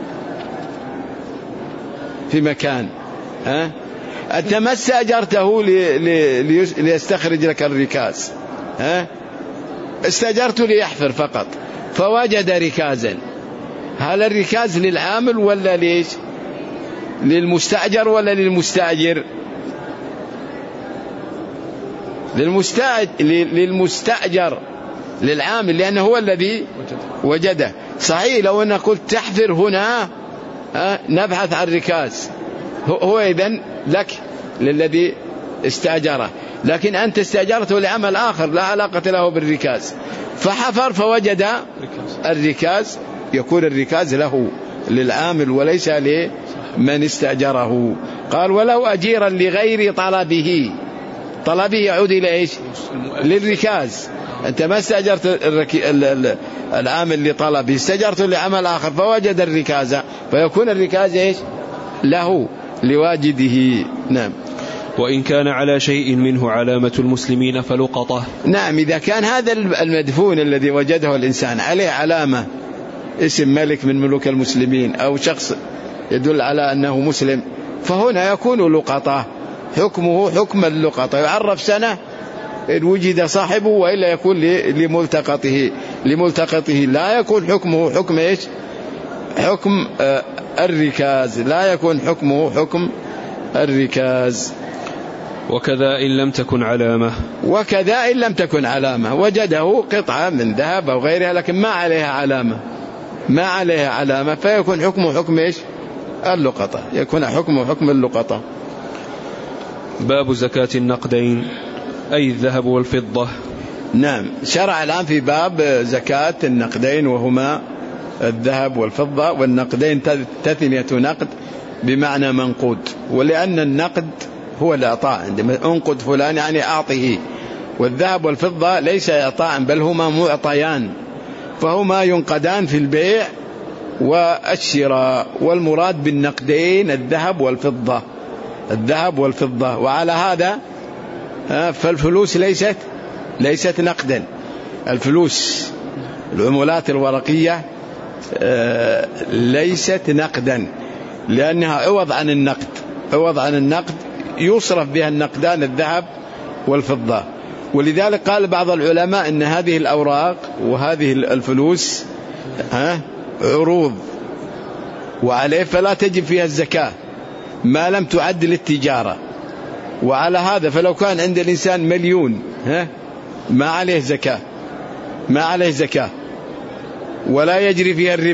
في مكان، أنت ما استأجرته ليستخرج لك الركاز، استأجرته ليحفر فقط، فوجد ركازا. هل الركاز للعامل ولا ليش؟ للمستأجر ولا للمستأجر؟ للمستأجر، للعامل، لأنه هو الذي وجده. صحيح لو أن قلت تحفر هنا نبحث عن ركاز، هو إذن لك للذي استأجره، لكن أنت استأجرته لعمل آخر لا علاقة له بالركاز، فحفر فوجد الركاز، يكون الركاز له للعامل وليس لمن استأجره. قال ولو أجيرا لغير طلبه يعود إلى إيش؟ للركاز. أنت ما استأجرت العامل لطلبه، استأجرته لعمل آخر فوجد الركازة، فيكون الركازة إيش له لواجده. نعم. وإن كان على شيء منه علامة المسلمين فلقطة. نعم، إذا كان هذا المدفون الذي وجده الإنسان عليه علامة اسم ملك من ملوك المسلمين أو شخص يدل على أنه مسلم، فهنا يكون لقطة، حكمه حكم اللقطة، يعرف سنة إن وجد صاحبه، وإلا يكون لملتقطه، لا يكون حكمه حكم إيش؟ حكم الركاز، لا يكون حكمه حكم الركاز. وكذا إن لم تكن علامة، وجده قطعة من ذهب أو غيرها لكن ما عليها علامة فيكون حكمه حكم إيش؟ اللقطة، يكون حكمه حكم اللقطة. باب زكاة النقدين أي الذهب والفضة. نعم، شرع الآن في باب زكاة النقدين وهما الذهب والفضة، والنقدين تثنية نقد بمعنى منقود، ولأن النقد هو الإعطاء، عندما أنقد فلان يعني أعطيه، والذهب والفضة ليس إعطاء بل هما معطيان، فهما ينقدان في البيع والشراء، والمراد بالنقدين الذهب والفضة. وعلى هذا فالفلوس ليست نقدا، الفلوس العملات الورقية ليست نقدا، لأنها عوض عن النقد يصرف بها النقدان الذهب والفضة. ولذلك قال بعض العلماء إن هذه الأوراق وهذه الفلوس عروض، وعليه فلا تجب فيها الزكاة ما لم تعد للتجارة. وعلى هذا فلو كان عند الإنسان مليون ما عليه زكاة ولا يجري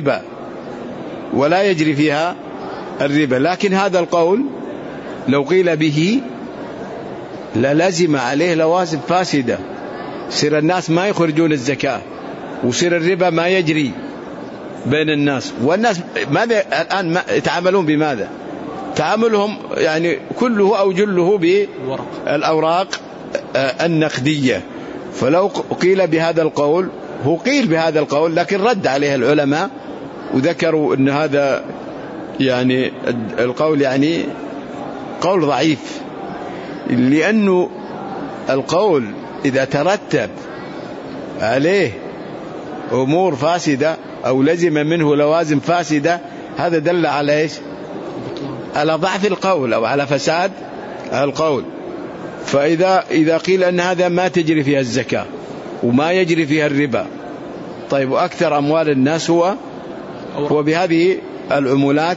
فيها الربا، لكن هذا القول لو قيل به للزم عليه لوازم فاسدة، سير الناس ما يخرجون الزكاة، وسير الربا ما يجري بين الناس. والناس ماذا الآن يتعاملون بماذا؟ تعاملهم يعني كله أو جله بالأوراق النقدية. فلو قيل بهذا القول، هو قيل بهذا القول لكن رد عليه العلماء وذكروا أن هذا يعني القول يعني قول ضعيف، لأنه القول إذا ترتب عليه أمور فاسدة أو لزم منه لوازم فاسدة، هذا دل على إيش؟ على ضعف القول أو على فساد القول. فإذا قيل أن هذا ما تجري فيها الزكاة وما يجري فيها الربا، طيب وأكثر أموال الناس هو بهذه العملات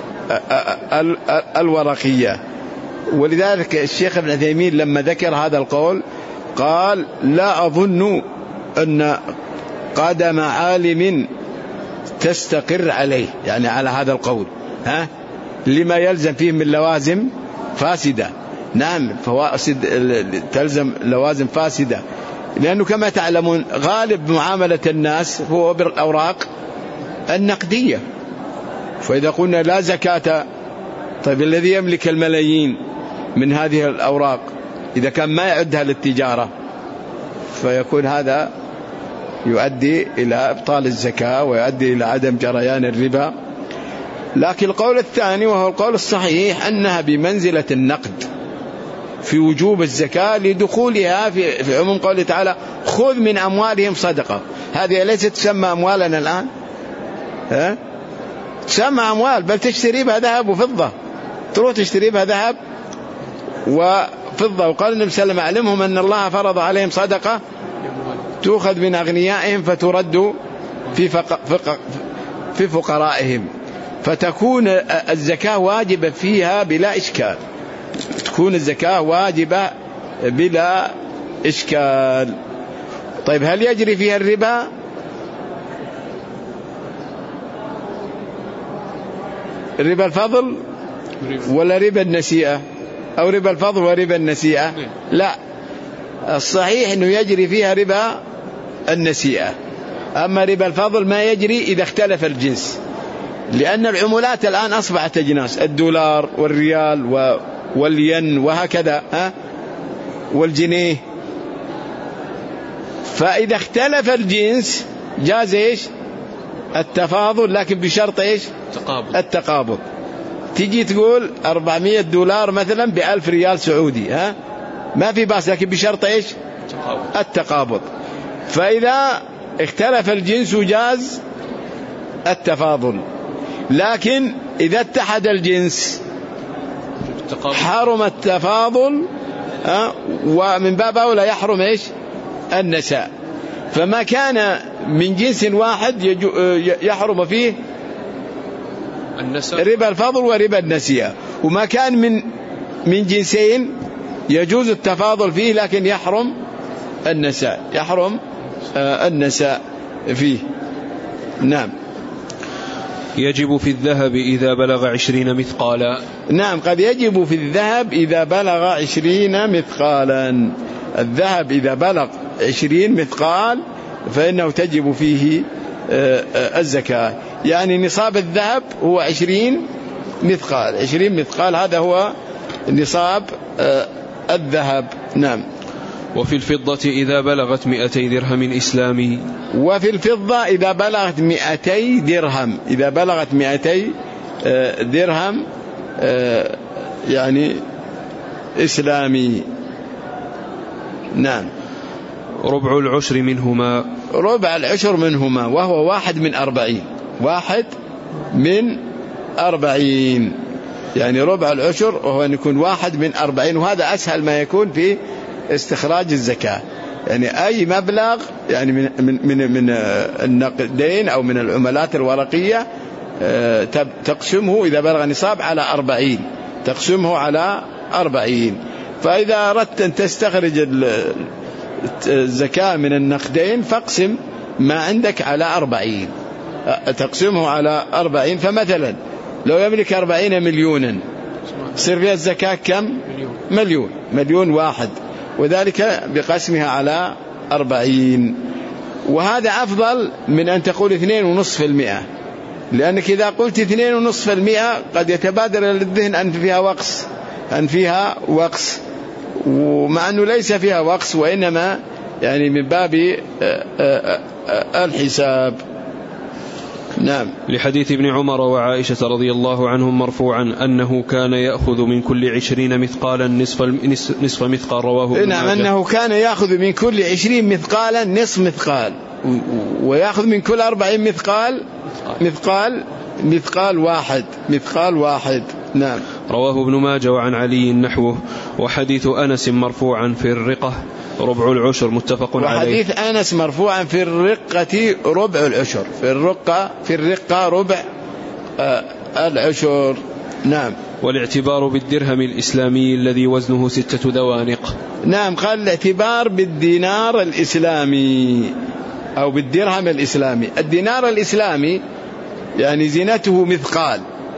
الورقية. ولذلك الشيخ ابن عثيمين لما ذكر هذا القول قال لا أظن أن قدم عالم تستقر عليه، يعني على هذا القول لما يلزم فيه من لوازم فاسدة. نعم، فواسد تلزم لوازم فاسدة، لأنه كما تعلمون غالب معاملة الناس هو بالأوراق النقدية. فإذا قلنا لا زكاة، طيب الذي يملك الملايين من هذه الأوراق إذا كان ما يعدها للتجارة فيكون هذا يؤدي إلى إبطال الزكاة ويؤدي إلى عدم جريان الربا. لكن القول الثاني وهو القول الصحيح أنها بمنزلة النقد في وجوب الزكاة لدخولها في عموم قوله تعالى خذ من أموالهم صدقة. هذه ليست تسمى أموالنا الآن، تسمى أموال، بل تشتري بها ذهب وفضة، تروح تشتري بها ذهب وفضة. وقال النبي صلى الله عليه وسلم علمهم أن الله فرض عليهم صدقة تؤخذ من أغنيائهم فترد في فقرائهم، فتكون الزكاة واجبة فيها بلا إشكال، تكون الزكاة واجبة بلا إشكال. طيب هل يجري فيها الربا؟ ربا الفضل ولا ربا النسيئة، أو ربا الفضل وربا النسيئة؟ لا، الصحيح أنه يجري فيها ربا النسيئة. أما ربا الفضل ما يجري إذا اختلف الجنس، لأن العملات الآن أصبحت أجناس، الدولار والريال والين وهكذا والجنيه. فإذا اختلف الجنس جاز إيش؟ التفاضل، لكن بشرط إيش؟ التقابض. تيجي تقول $400 مثلا ب1000 ريال سعودي، ما في بأس، لكن بشرط إيش؟ التقابض. فإذا اختلف الجنس جاز التفاضل، لكن إذا اتحد الجنس حرم التفاضل، ومن باب أولى يحرم إيش؟ النساء. فما كان من جنس واحد يحرم فيه ربا الفضل وربا النسيئة، وما كان من جنسين يجوز التفاضل فيه لكن يحرم النساء، يحرم النساء فيه. نعم. يجب في الذهب إذا بلغ 20 مثقالا. نعم، قد يجب في الذهب إذا بلغ 20 مثقالا. الذهب إذا بلغ 20 مثقال فإنه تجب فيه الزكاة. يعني نصاب الذهب هو 20 مثقال. 20 مثقال هذا هو نصاب الذهب. نعم. وفي الفضة إذا بلغت 200 درهم إسلامي. وفي الفضة إذا بلغت 200 درهم، إذا بلغت 200 درهم يعني إسلامي. نعم. ربع العشر منهما. ربع العشر منهما وهو 1 من 40. 1 من 40 يعني ربع العشر وهو أن يكون 1 من 40، وهذا أسهل ما يكون في استخراج الزكاة. يعني أي مبلغ يعني من النقدين أو من العملات الورقية تقسمه إذا بلغ نصاب على 40، تقسمه على 40. فإذا أردت أن تستخرج الزكاة من النقدين فاقسم ما عندك على 40، تقسمه على 40. فمثلا لو يملك 40 مليونا يصير فيها الزكاة كم؟ مليون واحد، وذلك بقسمها على 40. وهذا أفضل من أن تقول 2.5%، لأنك إذا قلت 2.5% قد يتبادر للذهن أن فيها وقص، ومع أنه ليس فيها وقص، وإنما يعني من باب الحساب. نعم. لحديث ابن عمر وعائشة رضي الله عنهم مرفوعا أنه كان يأخذ من كل 20 مثقالا نصف مثقال، رواه ابن ماجه. نعم، أنه كان يأخذ من كل 20 مثقالا نصف مثقال، ويأخذ من كل 40 مثقال واحد. نعم. رواه ابن ماجه وعن علي نحوه. وحديث أنس مرفوعا في الرقة ربع العشر متفق عليه. وحديث أنس مرفوعا في الرقة ربع العشر، في الرقة ربع العشر. نعم. والاعتبار بالدرهم الإسلامي الذي وزنه 6 دوانق. نعم، قال الاعتبار بالدينار الإسلامي أو بالدرهم الإسلامي. الدينار الإسلامي يعني زينته مثقال،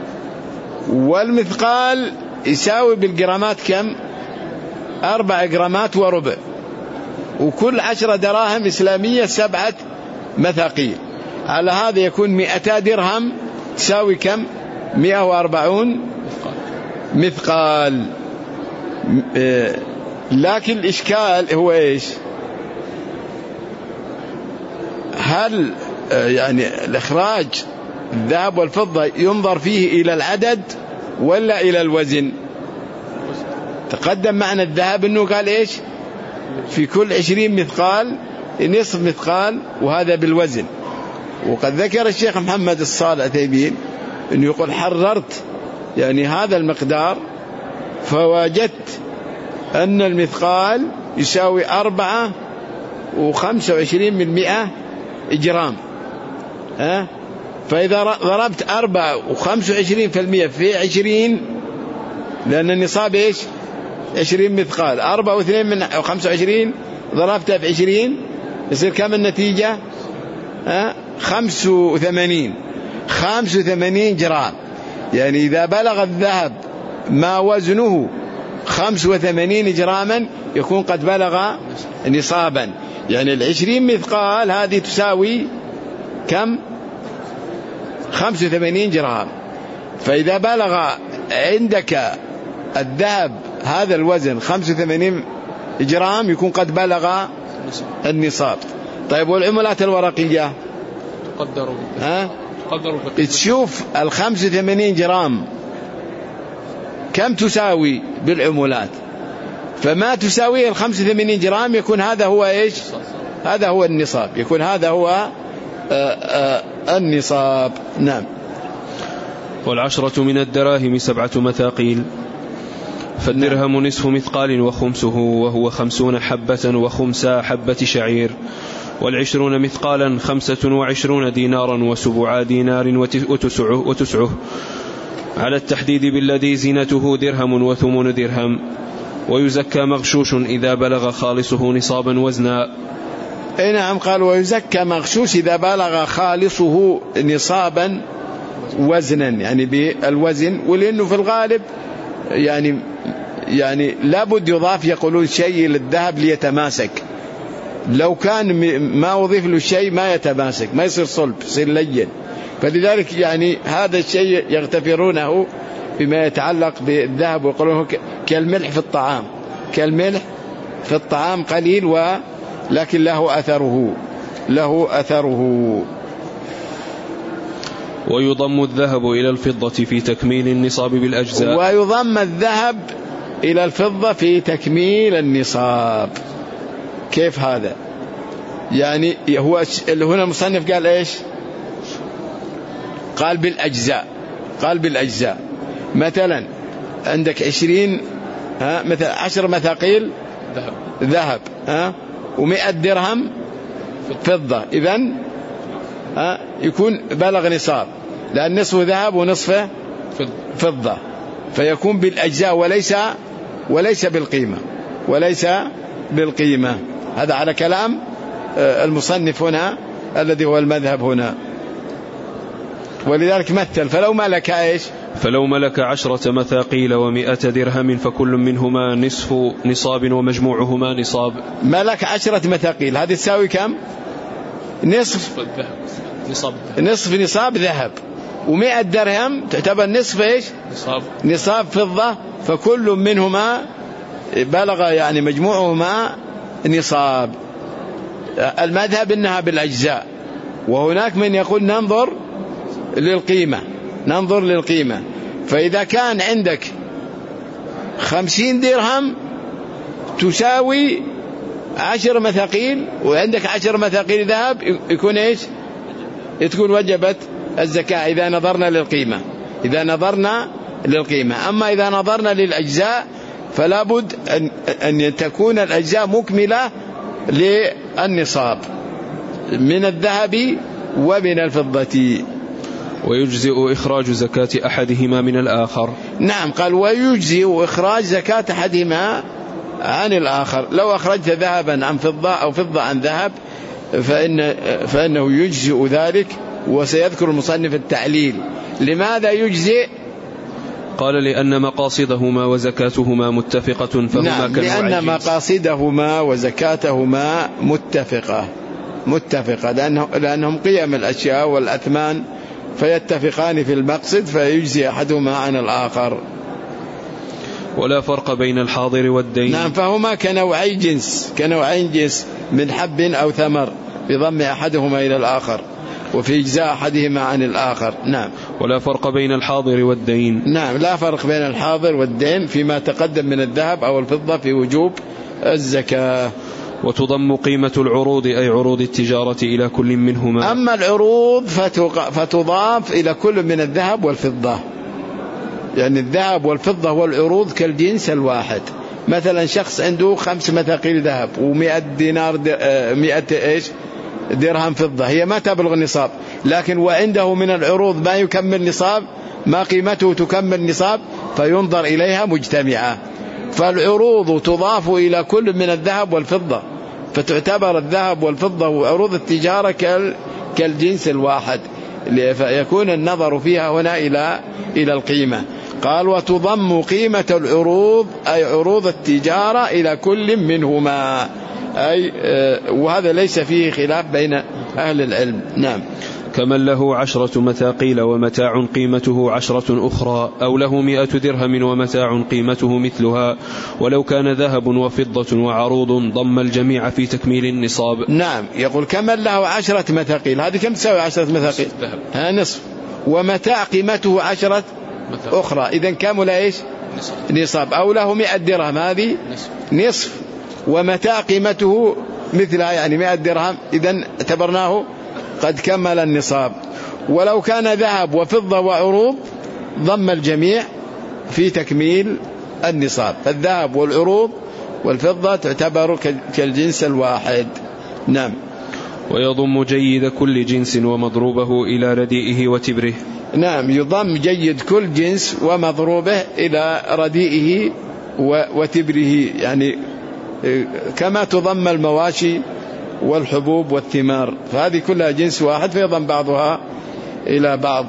والمثقال يساوي بالجرامات كم؟ 4 جرامات وربع، وكل 10 دراهم إسلامية 7 مثاقيل. على هذا يكون 200 درهم تساوي كم؟ 140 مثقال. لكن الإشكال هو إيش؟ هل يعني الإخراج الذهب والفضة ينظر فيه إلى العدد ولا إلى الوزن؟ تقدم معنا الذهب أنه قال إيش؟ في كل 20 مثقال نصف مثقال، وهذا بالوزن. وقد ذكر الشيخ محمد الصالح العثيمين أنه يقول حررت يعني هذا المقدار فوجدت أن المثقال يساوي 4.25 جرام. فإذا ضربت 4.25% في 20، لأن النصاب إيش؟ 20 مثقال، 4.25 ضربتها في 20 يصير كم النتيجة؟ 85 جرام. يعني إذا بلغ الذهب ما وزنه 85 جراما يكون قد بلغ نصابا. يعني 20 مثقال هذه تساوي كم؟ 85 جرام. فإذا بلغ عندك الذهب هذا الوزن 85 جرام يكون قد بلغ النصاب. طيب والعملات الورقية تقدر تشوف 85 جرام كم تساوي بالعملات، فما تساوي 85 جرام يكون هذا هو إيش؟ هذا هو النصاب، يكون هذا هو النصاب. نعم. والعشرة من الدراهم 7 مثاقيل، فالدرهم نصف مثقال وخمسه وهو 50 حبة وخمسا حبة شعير، والعشرون مثقالا 25 دينارا و7 دينار وتسعه على التحديد بالذي زينته درهم و8 درهم. ويزكى مغشوش إذا بلغ خالصه نصابا وزنا. نعم. قال ويزكى مغشوش إذا بلغ خالصه نصابا وزنا، يعني بالوزن، ولأنه في الغالب يعني لابد يضاف يقولون شيء للذهب ليتماسك، لو كان ما أضيف له شيء ما يتماسك، ما يصير صلب، يصير لين. فلذلك يعني هذا الشيء يغتفرونه بما يتعلق بالذهب، ويقولونه كالملح في الطعام، كالملح في الطعام قليل ولكن له أثره. ويضم الذهب إلى الفضة في تكميل النصاب بالأجزاء. ويضم الذهب إلى الفضة في تكميل النصاب. كيف هذا؟ يعني هو هنا المصنف قال إيش؟ قال بالأجزاء. مثلا عندك 20 مثلا 10 مثاقيل ذهب و100 درهم فضة، إذن يكون بلغ نصاب، لأن نصف ذهب ونصفه فضة، فيكون بالأجزاء وليس بالقيمة. هذا على كلام المصنف هنا الذي هو المذهب هنا. ولذلك مثل فلو ملك إيش؟ فلو ملك 10 مثاقيل و100 درهم فكل منهما نصف نصاب ومجموعهما نصاب. ملك 10 مثاقيل، هذه تساوي كم؟ نصف نصاب ذهب، و100 درهم تعتبر نصف إيش؟ نصاب فضة، فكل منهما بلغ يعني مجموعهما نصاب. المذهب إنها بالأجزاء، وهناك من يقول ننظر للقيمة. فإذا كان عندك 50 درهم تساوي 10 مثاقيل، وعندك 10 مثاقيل ذهب، يكون إيش؟ تكون وجبت الزكاة إذا نظرنا للقيمة. أما إذا نظرنا للأجزاء فلا بد أن تكون الأجزاء مكملة للنصاب من الذهب ومن الفضة. ويجزئ إخراج زكاة أحدهما من الآخر. نعم. قال ويجزئ إخراج زكاة أحدهما عن الآخر. لو أخرجت ذهبا عن فضة أو فضة عن ذهب فإنه يجزئ ذلك، وسيذكر المصنف التعليل لماذا يجزئ. قال لأن مقاصدهما وزكاتهما متفقة فهما لأن مقاصدهما وزكاتهما متفقة لأنهم قيم الأشياء والأثمان، فيتفقان في المقصد فيجزي أحدهما عن الآخر. ولا فرق بين الحاضر والدين. نعم. فهما كنوعين جنس من حب أو ثمر، بضم أحدهما إلى الآخر وفي إجزاء أحدهما عن الآخر. نعم. ولا فرق بين الحاضر والدين. نعم. لا فرق بين الحاضر والدين فيما تقدم من الذهب أو الفضة في وجوب الزكاة. وتضم قيمة العروض أي عروض التجارة إلى كل منهما. أما العروض فتضاف إلى كل من الذهب والفضة، يعني الذهب والفضة والعروض كالجنس الواحد. مثلا شخص عنده 5 مثاقيل ذهب و100 دينار 100 درهم فضة، هي ما تبلغ النصاب، لكن وعنده من العروض ما يكمل نصاب، ما قيمته تكمل نصاب، فينظر إليها مجتمعة. فالعروض تضاف إلى كل من الذهب والفضة، فتعتبر الذهب والفضة وعروض التجارة كالجنس الواحد، فيكون النظر فيها هنا إلى القيمة. قال وتضم قيمة العروض أي عروض التجارة إلى كل منهما، وهذا ليس فيه خلاف بين أهل العلم. نعم. كمن له 10 مثاقيل ومتاع قيمته 10 أخرى، أو له 100 درهم ومتاع قيمته مثلها، ولو كان ذهب وفضة وعروض ضم الجميع في تكميل النصاب. نعم، يقول كمن له 10 مثاقيل، هذه كم تساوي 10 مثاقيل؟ نصف. ومتاع قيمته 10 أخرى، إذن كامل إيش؟ نصاب. أو له 100 درهم، هذه نصف. ومتاع قيمته مثلها يعني 100 درهم، إذن اعتبرناه قد كمل النصاب. ولو كان ذهب وفضة وعروض ضم الجميع في تكميل النصاب، فالذهب والعروض والفضة تعتبر كالجنس الواحد. نعم. ويضم جيد كل جنس ومضروبه إلى رديئه وتبره. نعم، يضم جيد كل جنس ومضروبه إلى رديئه وتبره، يعني كما تضم المواشي والحبوب والثمار، فهذه كلها جنس واحد فيضم بعضها إلى بعض.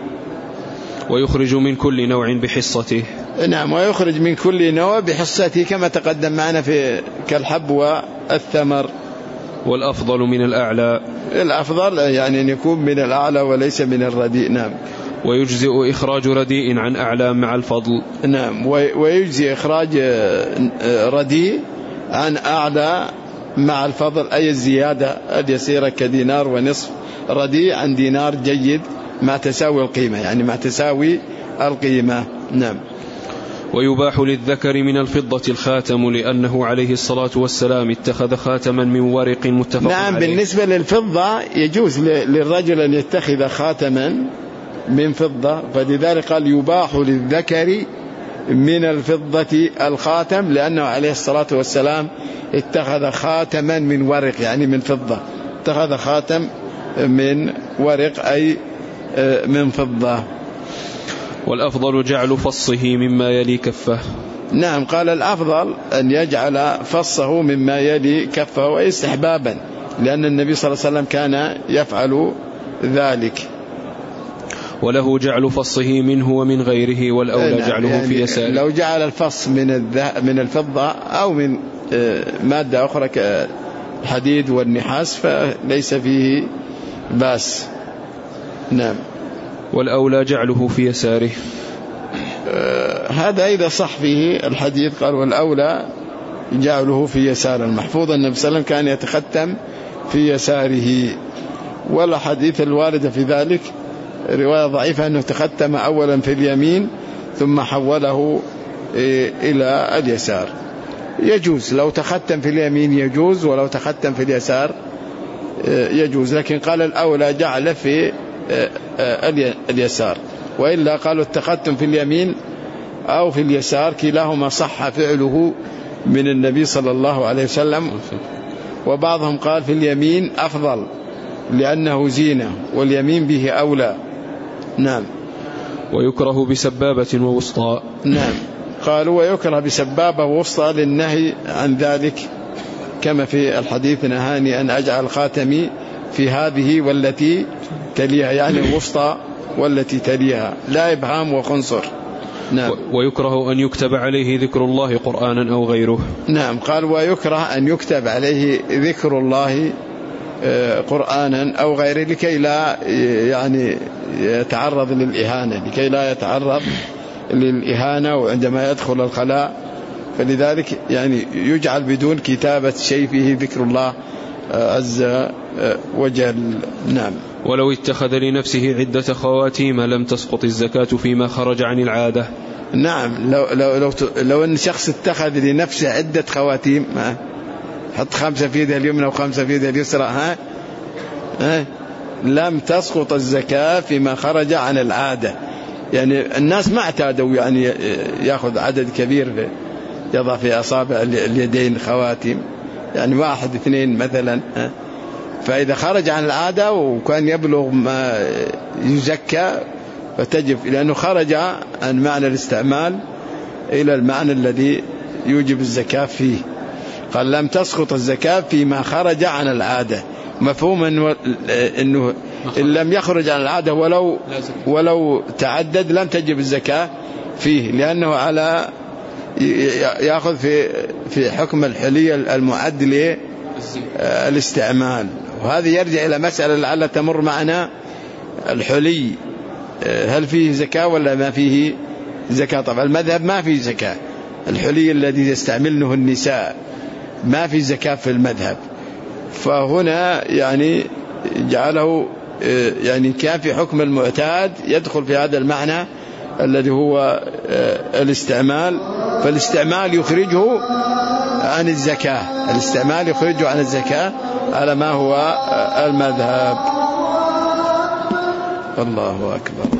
ويخرج من كل نوع بحصته. نعم، ويخرج من كل نوع بحصته كما تقدم معنا في كالحب والثمر. والأفضل من الأعلى. الأفضل يعني أن يكون من الأعلى وليس من الرديء. نعم. ويجزئ إخراج رديء عن أعلى مع الفضل. نعم، ويجزئ إخراج رديء عن أعلى مع الفضل، أي الزيادة اليسيرة كدينار ونصف رديء عن دينار جيد مع تساوي القيمة، يعني مع تساوي القيمة. نعم. ويباح للذكر من الفضة الخاتم، لأنه عليه الصلاة والسلام اتخذ خاتما من ورق متفق عليه. نعم، بالنسبة للفضة يجوز للرجل أن يتخذ خاتما من فضة، فلذلك قال يباح للذكر من الفضة الخاتم، لأنه عليه الصلاة والسلام اتخذ خاتما من ورق يعني من فضة، اتخذ خاتم من ورق أي من فضة. والأفضل جعل فصه مما يلي كفه. نعم، قال الأفضل أن يجعل فصه مما يلي كفه، واستحبابا لأن النبي صلى الله عليه وسلم كان يفعل ذلك. وله جعل فصه منه ومن غيره، والأولى جعله يعني في يساره. لو جعل الفص من الفضة أو من مادة أخرى كالحديد والنحاس فليس فيه بأس. نعم. والأولى جعله في يساره. هذا إذا صح فيه الحديث، قال والأولى جعله في يساره. المحفوظ أن النبي صلى الله عليه وسلم كان يتختم في يساره، والحديث الواردة في ذلك رواية ضعيفة أنه تختم أولا في اليمين ثم حوله إلى اليسار. يجوز لو تختم في اليمين يجوز، ولو تختم في اليسار يجوز، لكن قال الأولى جعل في اليسار، وإلا قالوا التختم في اليمين أو في اليسار كلاهما صح فعله من النبي صلى الله عليه وسلم. وبعضهم قال في اليمين أفضل لأنه زينة، واليمين به أولى. نعم. ويكره بسبابة ووسطى. نعم، قالوا ويكره بسبابة ووسطى للنهي عن ذلك، كما في الحديث نهاني أن أجعل خاتمي في هذه والتي تليها، يعني الوسطى والتي تليها، لا إبهام وخنصر. نعم. ويكره أن يكتب عليه ذكر الله قرآنا أو غيره. نعم، قال ويكره أن يكتب عليه ذكر الله قرآنا أو غيره، لكي لا يعني يتعرض للإهانة، لكي لا يتعرض للإهانة وعندما يدخل الخلاء، فلذلك يعني يجعل بدون كتابة شيء فيه ذكر الله عز وجل. نعم. ولو اتخذ لنفسه عدة خواتيم لم تسقط الزكاة فيما خرج عن العادة. نعم، لو أن شخص اتخذ لنفسه عدة خواتيم، حط 5 في يده اليمنى و5 في يده اليسرى، لم تسقط الزكاة فيما خرج عن العادة. يعني الناس ما اعتادوا يعني يأخذ عدد كبير يضع في أصابع اليدين خواتيم، يعني 1 2 مثلا، فإذا خرج عن العادة وكان يبلغ ما يزكى فتجب، لأنه خرج عن معنى الاستعمال إلى المعنى الذي يوجب الزكاة فيه. قال لم تسقط الزكاة فيما خرج عن العادة، مفهوم أنه إن لم يخرج عن العادة ولو تعدد لم تجب الزكاة فيه، لأنه على يأخذ في حكم الحلية المعد للاستعمال. وهذا يرجع إلى مسألة لعل تمر معنا الحلي هل فيه زكاة ولا ما فيه زكاة؟ طبعا المذهب ما فيه زكاة. الحلي الذي يستعمله النساء ما فيه زكاة في المذهب. فهنا يعني جعله يعني كان في حكم المعتاد يدخل في هذا المعنى الذي هو الاستعمال. فالاستعمال يخرجه عن الزكاة، الاستعمال يخرجه عن الزكاة على ما هو المذهب. الله أكبر.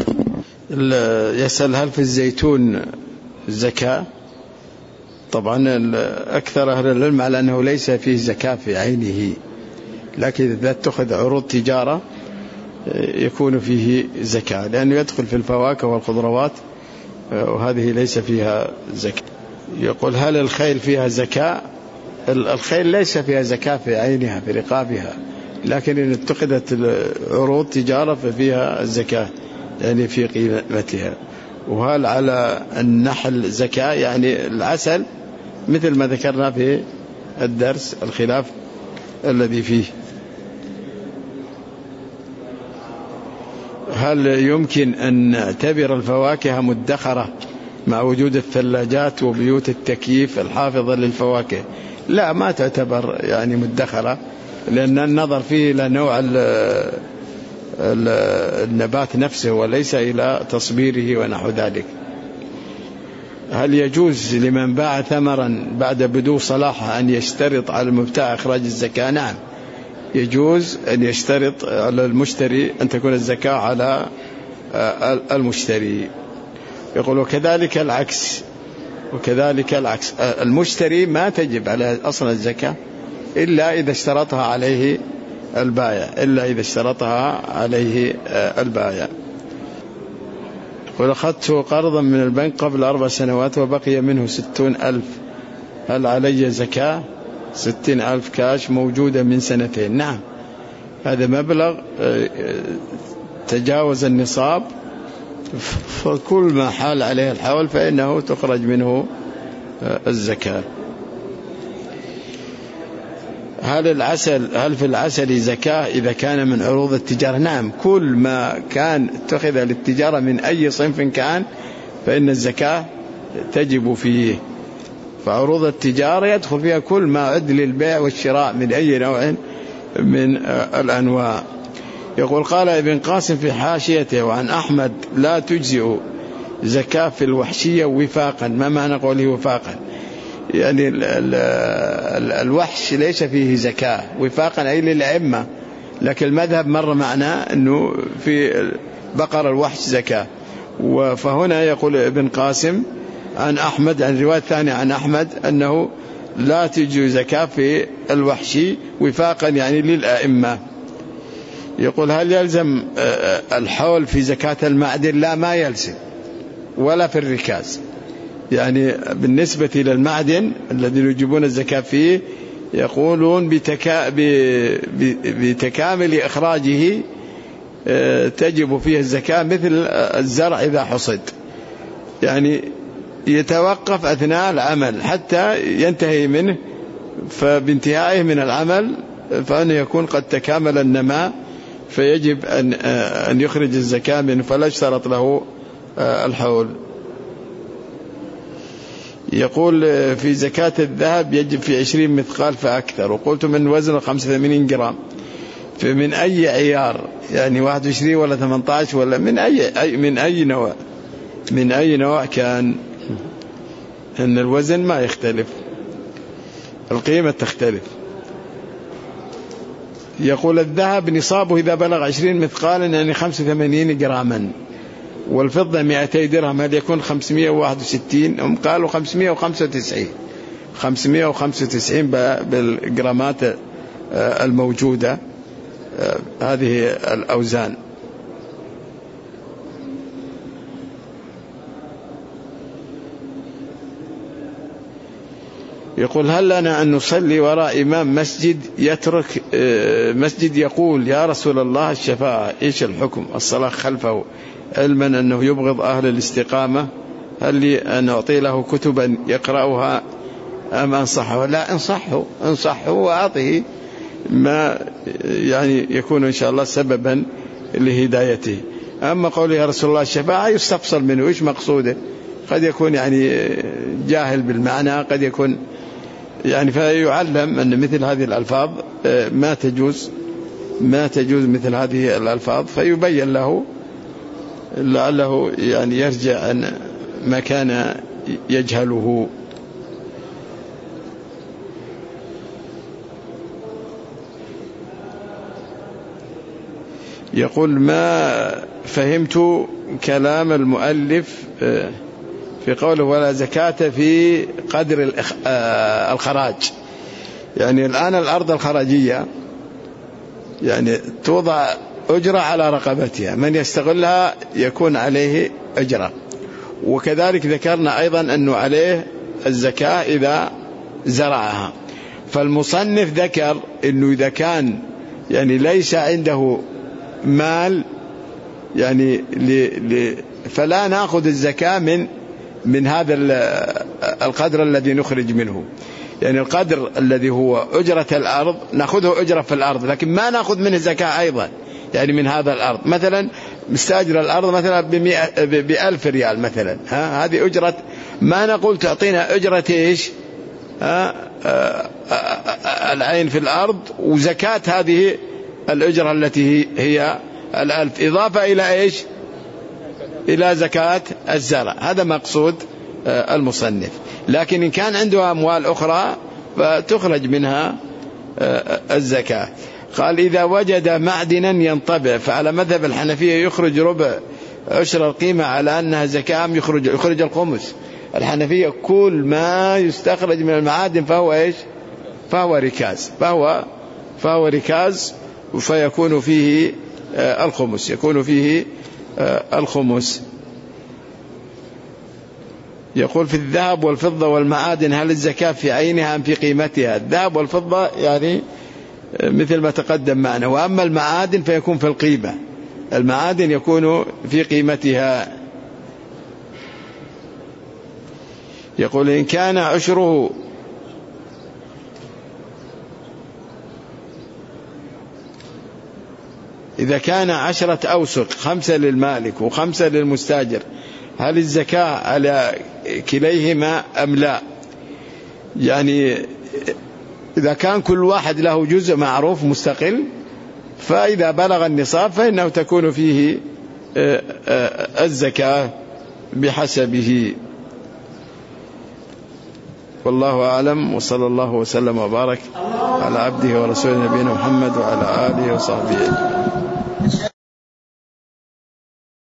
يسأل هل في الزيتون زكاة؟ طبعا أكثر أهل العلم على أنه ليس فيه زكاة في عينه، لكن إذا اتخذ عروض تجارة يكون فيه زكاة، لأنه يدخل في الفواكه والخضروات وهذه ليس فيها زكاة. يقول هل الخيل فيها زكاة؟ الخيل ليس فيها زكاة في عينها في رقابها، لكن إن اتخذت عروض تجارة ففيها الزكاة يعني في قيمتها. وهل على النحل زكاة؟ يعني العسل مثل ما ذكرنا في الدرس الخلاف الذي فيه. هل يمكن أن نعتبر الفواكه مدخرة مع وجود الثلاجات وبيوت التكييف الحافظة للفواكه؟ لا، ما تعتبر يعني مدخرة، لأن النظر فيه إلى نوع النبات نفسه وليس إلى تصبيره ونحو ذلك. هل يجوز لمن باع ثمرا بعد بدو صلاحه أن يشترط على المبتاع إخراج الزكاة؟ نعم، يجوز أن يشترط على المشتري أن تكون الزكاة على المشتري. يقول وكذلك العكس، المشتري ما تجب على أصل الزكاة إلا إذا اشترطها عليه البائع. يقول أخذت قرضا من البنك قبل 4 سنوات وبقي منه 60,000، هل علي زكاة؟ 60,000 كاش موجودة من 2 نعم، هذا مبلغ تجاوز النصاب، فكل ما حال عليه الحول فإنه تخرج منه الزكاة. هل في العسل زكاة إذا كان من عروض التجارة؟ نعم، كل ما كان اتخذ للتجارة من أي صنف كان فإن الزكاة تجب فيه. فعروض التجارة يدخل فيها كل ما عد للبيع والشراء من أي نوع من الأنواع. يقول قال ابن قاسم في حاشيته وعن أحمد لا تجزئ زكاة في الوحشية وفاقا. ما معنى قوله وفاقا؟ يعني الوحش ليس فيه زكاة، وفاقا أي للأئمة، لكن المذهب مر معنا أنه في بقر الوحش زكاة. فهنا يقول ابن قاسم عن أحمد، عن رواية ثانية عن أحمد أنه لا تجزئ زكاة في الوحش وفاقا يعني للأئمة. يقول هل يلزم الحول في زكاة المعدن؟ لا، ما يلزم، ولا في الركاز. يعني بالنسبة للمعدن الذي يجبون الزكاة فيه يقولون بتكامل إخراجه تجب فيه الزكاة، مثل الزرع إذا حصد، يعني يتوقف أثناء العمل حتى ينتهي منه، فبانتهائه من العمل فإنه يكون قد تكامل النماء، فيجب أن يخرج الزكاة منه، فلا اشترط له الحول. يقول في زكاة الذهب يجب في 20 مثقال فأكثر، وقلت من وزن 85 جرام، من أي عيار؟ يعني 21 ولا 18 ولا من أي نوع كان؟ أن الوزن ما يختلف، القيمة تختلف. يقول الذهب نصابه إذا بلغ 20 مثقالا يعني 85 جراما، والفضة 200 درهم، هل يكون 561؟ هم قالوا 595 بالجرامات الموجودة هذه الأوزان. يقول هل لنا أن نصلي وراء إمام مسجد يترك مسجد يقول يا رسول الله الشفاعة؟ إيش الحكم الصلاة خلفه، علما أنه يبغض أهل الاستقامة؟ هل لي أن أعطي له كتبا يقرأها أم أنصحه؟ لا، انصحه وأعطيه ما يعني يكون إن شاء الله سببا لهدايته. أما قوله يا رسول الله الشفاعة يستفصل منه إيش مقصوده، قد يكون يعني جاهل بالمعنى، قد يكون يعني فيعلم أن مثل هذه الألفاظ ما تجوز مثل هذه الألفاظ، فيبين له لعله يعني يرجع عن ما كان يجهله. يقول ما فهمت كلام المؤلف في قوله ولا زكاة في قدر الخراج. يعني الآن الأرض الخراجية يعني توضع أجرة على رقبتها، من يستغلها يكون عليه أجرة. وكذلك ذكرنا أيضا أنه عليه الزكاة إذا زرعها. فالمصنف ذكر أنه إذا كان يعني ليس عنده مال يعني فلا نأخذ الزكاة من هذا القدر الذي نخرج منه. يعني القدر الذي هو أجرة الأرض نأخذه أجرة في الأرض، لكن ما نأخذ منه زكاة أيضا يعني من هذا الأرض. مثلا مستأجر الأرض مثلا ب1000 ريال مثلا، هذه أجرة، ما نقول تعطينا أجرة إيش العين في الأرض وزكاة هذه الأجرة التي هي 1000 إضافة إلى إيش، إلى زكاة الزرع. هذا مقصود المصنف. لكن إن كان عنده أموال أخرى فتخرج منها الزكاة. قال إذا وجد معدنا ينطبع، فعلى مذهب الحنفية يخرج ربع عشر القيمة على أنها زكاة، يخرج الخمس. الحنفية كل ما يستخرج من المعادن فهو إيش، فهو ركاز فيكون فيه الخمس. يقول في الذهب والفضة والمعادن هل الزكاة في عينها أم في قيمتها؟ الذهب والفضة يعني مثل ما تقدم معنا، وأما المعادن فيكون في القيمة، المعادن يكون في قيمتها. يقول إن كان عشره إذا كان 10 أوسق، 5 للمالك و5 للمستاجر، هل الزكاة على كليهما أم لا؟ يعني إذا كان كل واحد له جزء معروف مستقل، فإذا بلغ النصاب فإنه تكون فيه الزكاة بحسبه. والله أعلم، وصلى الله وسلم وبارك على عبده ورسوله نبينا محمد وعلى آله وصحبه.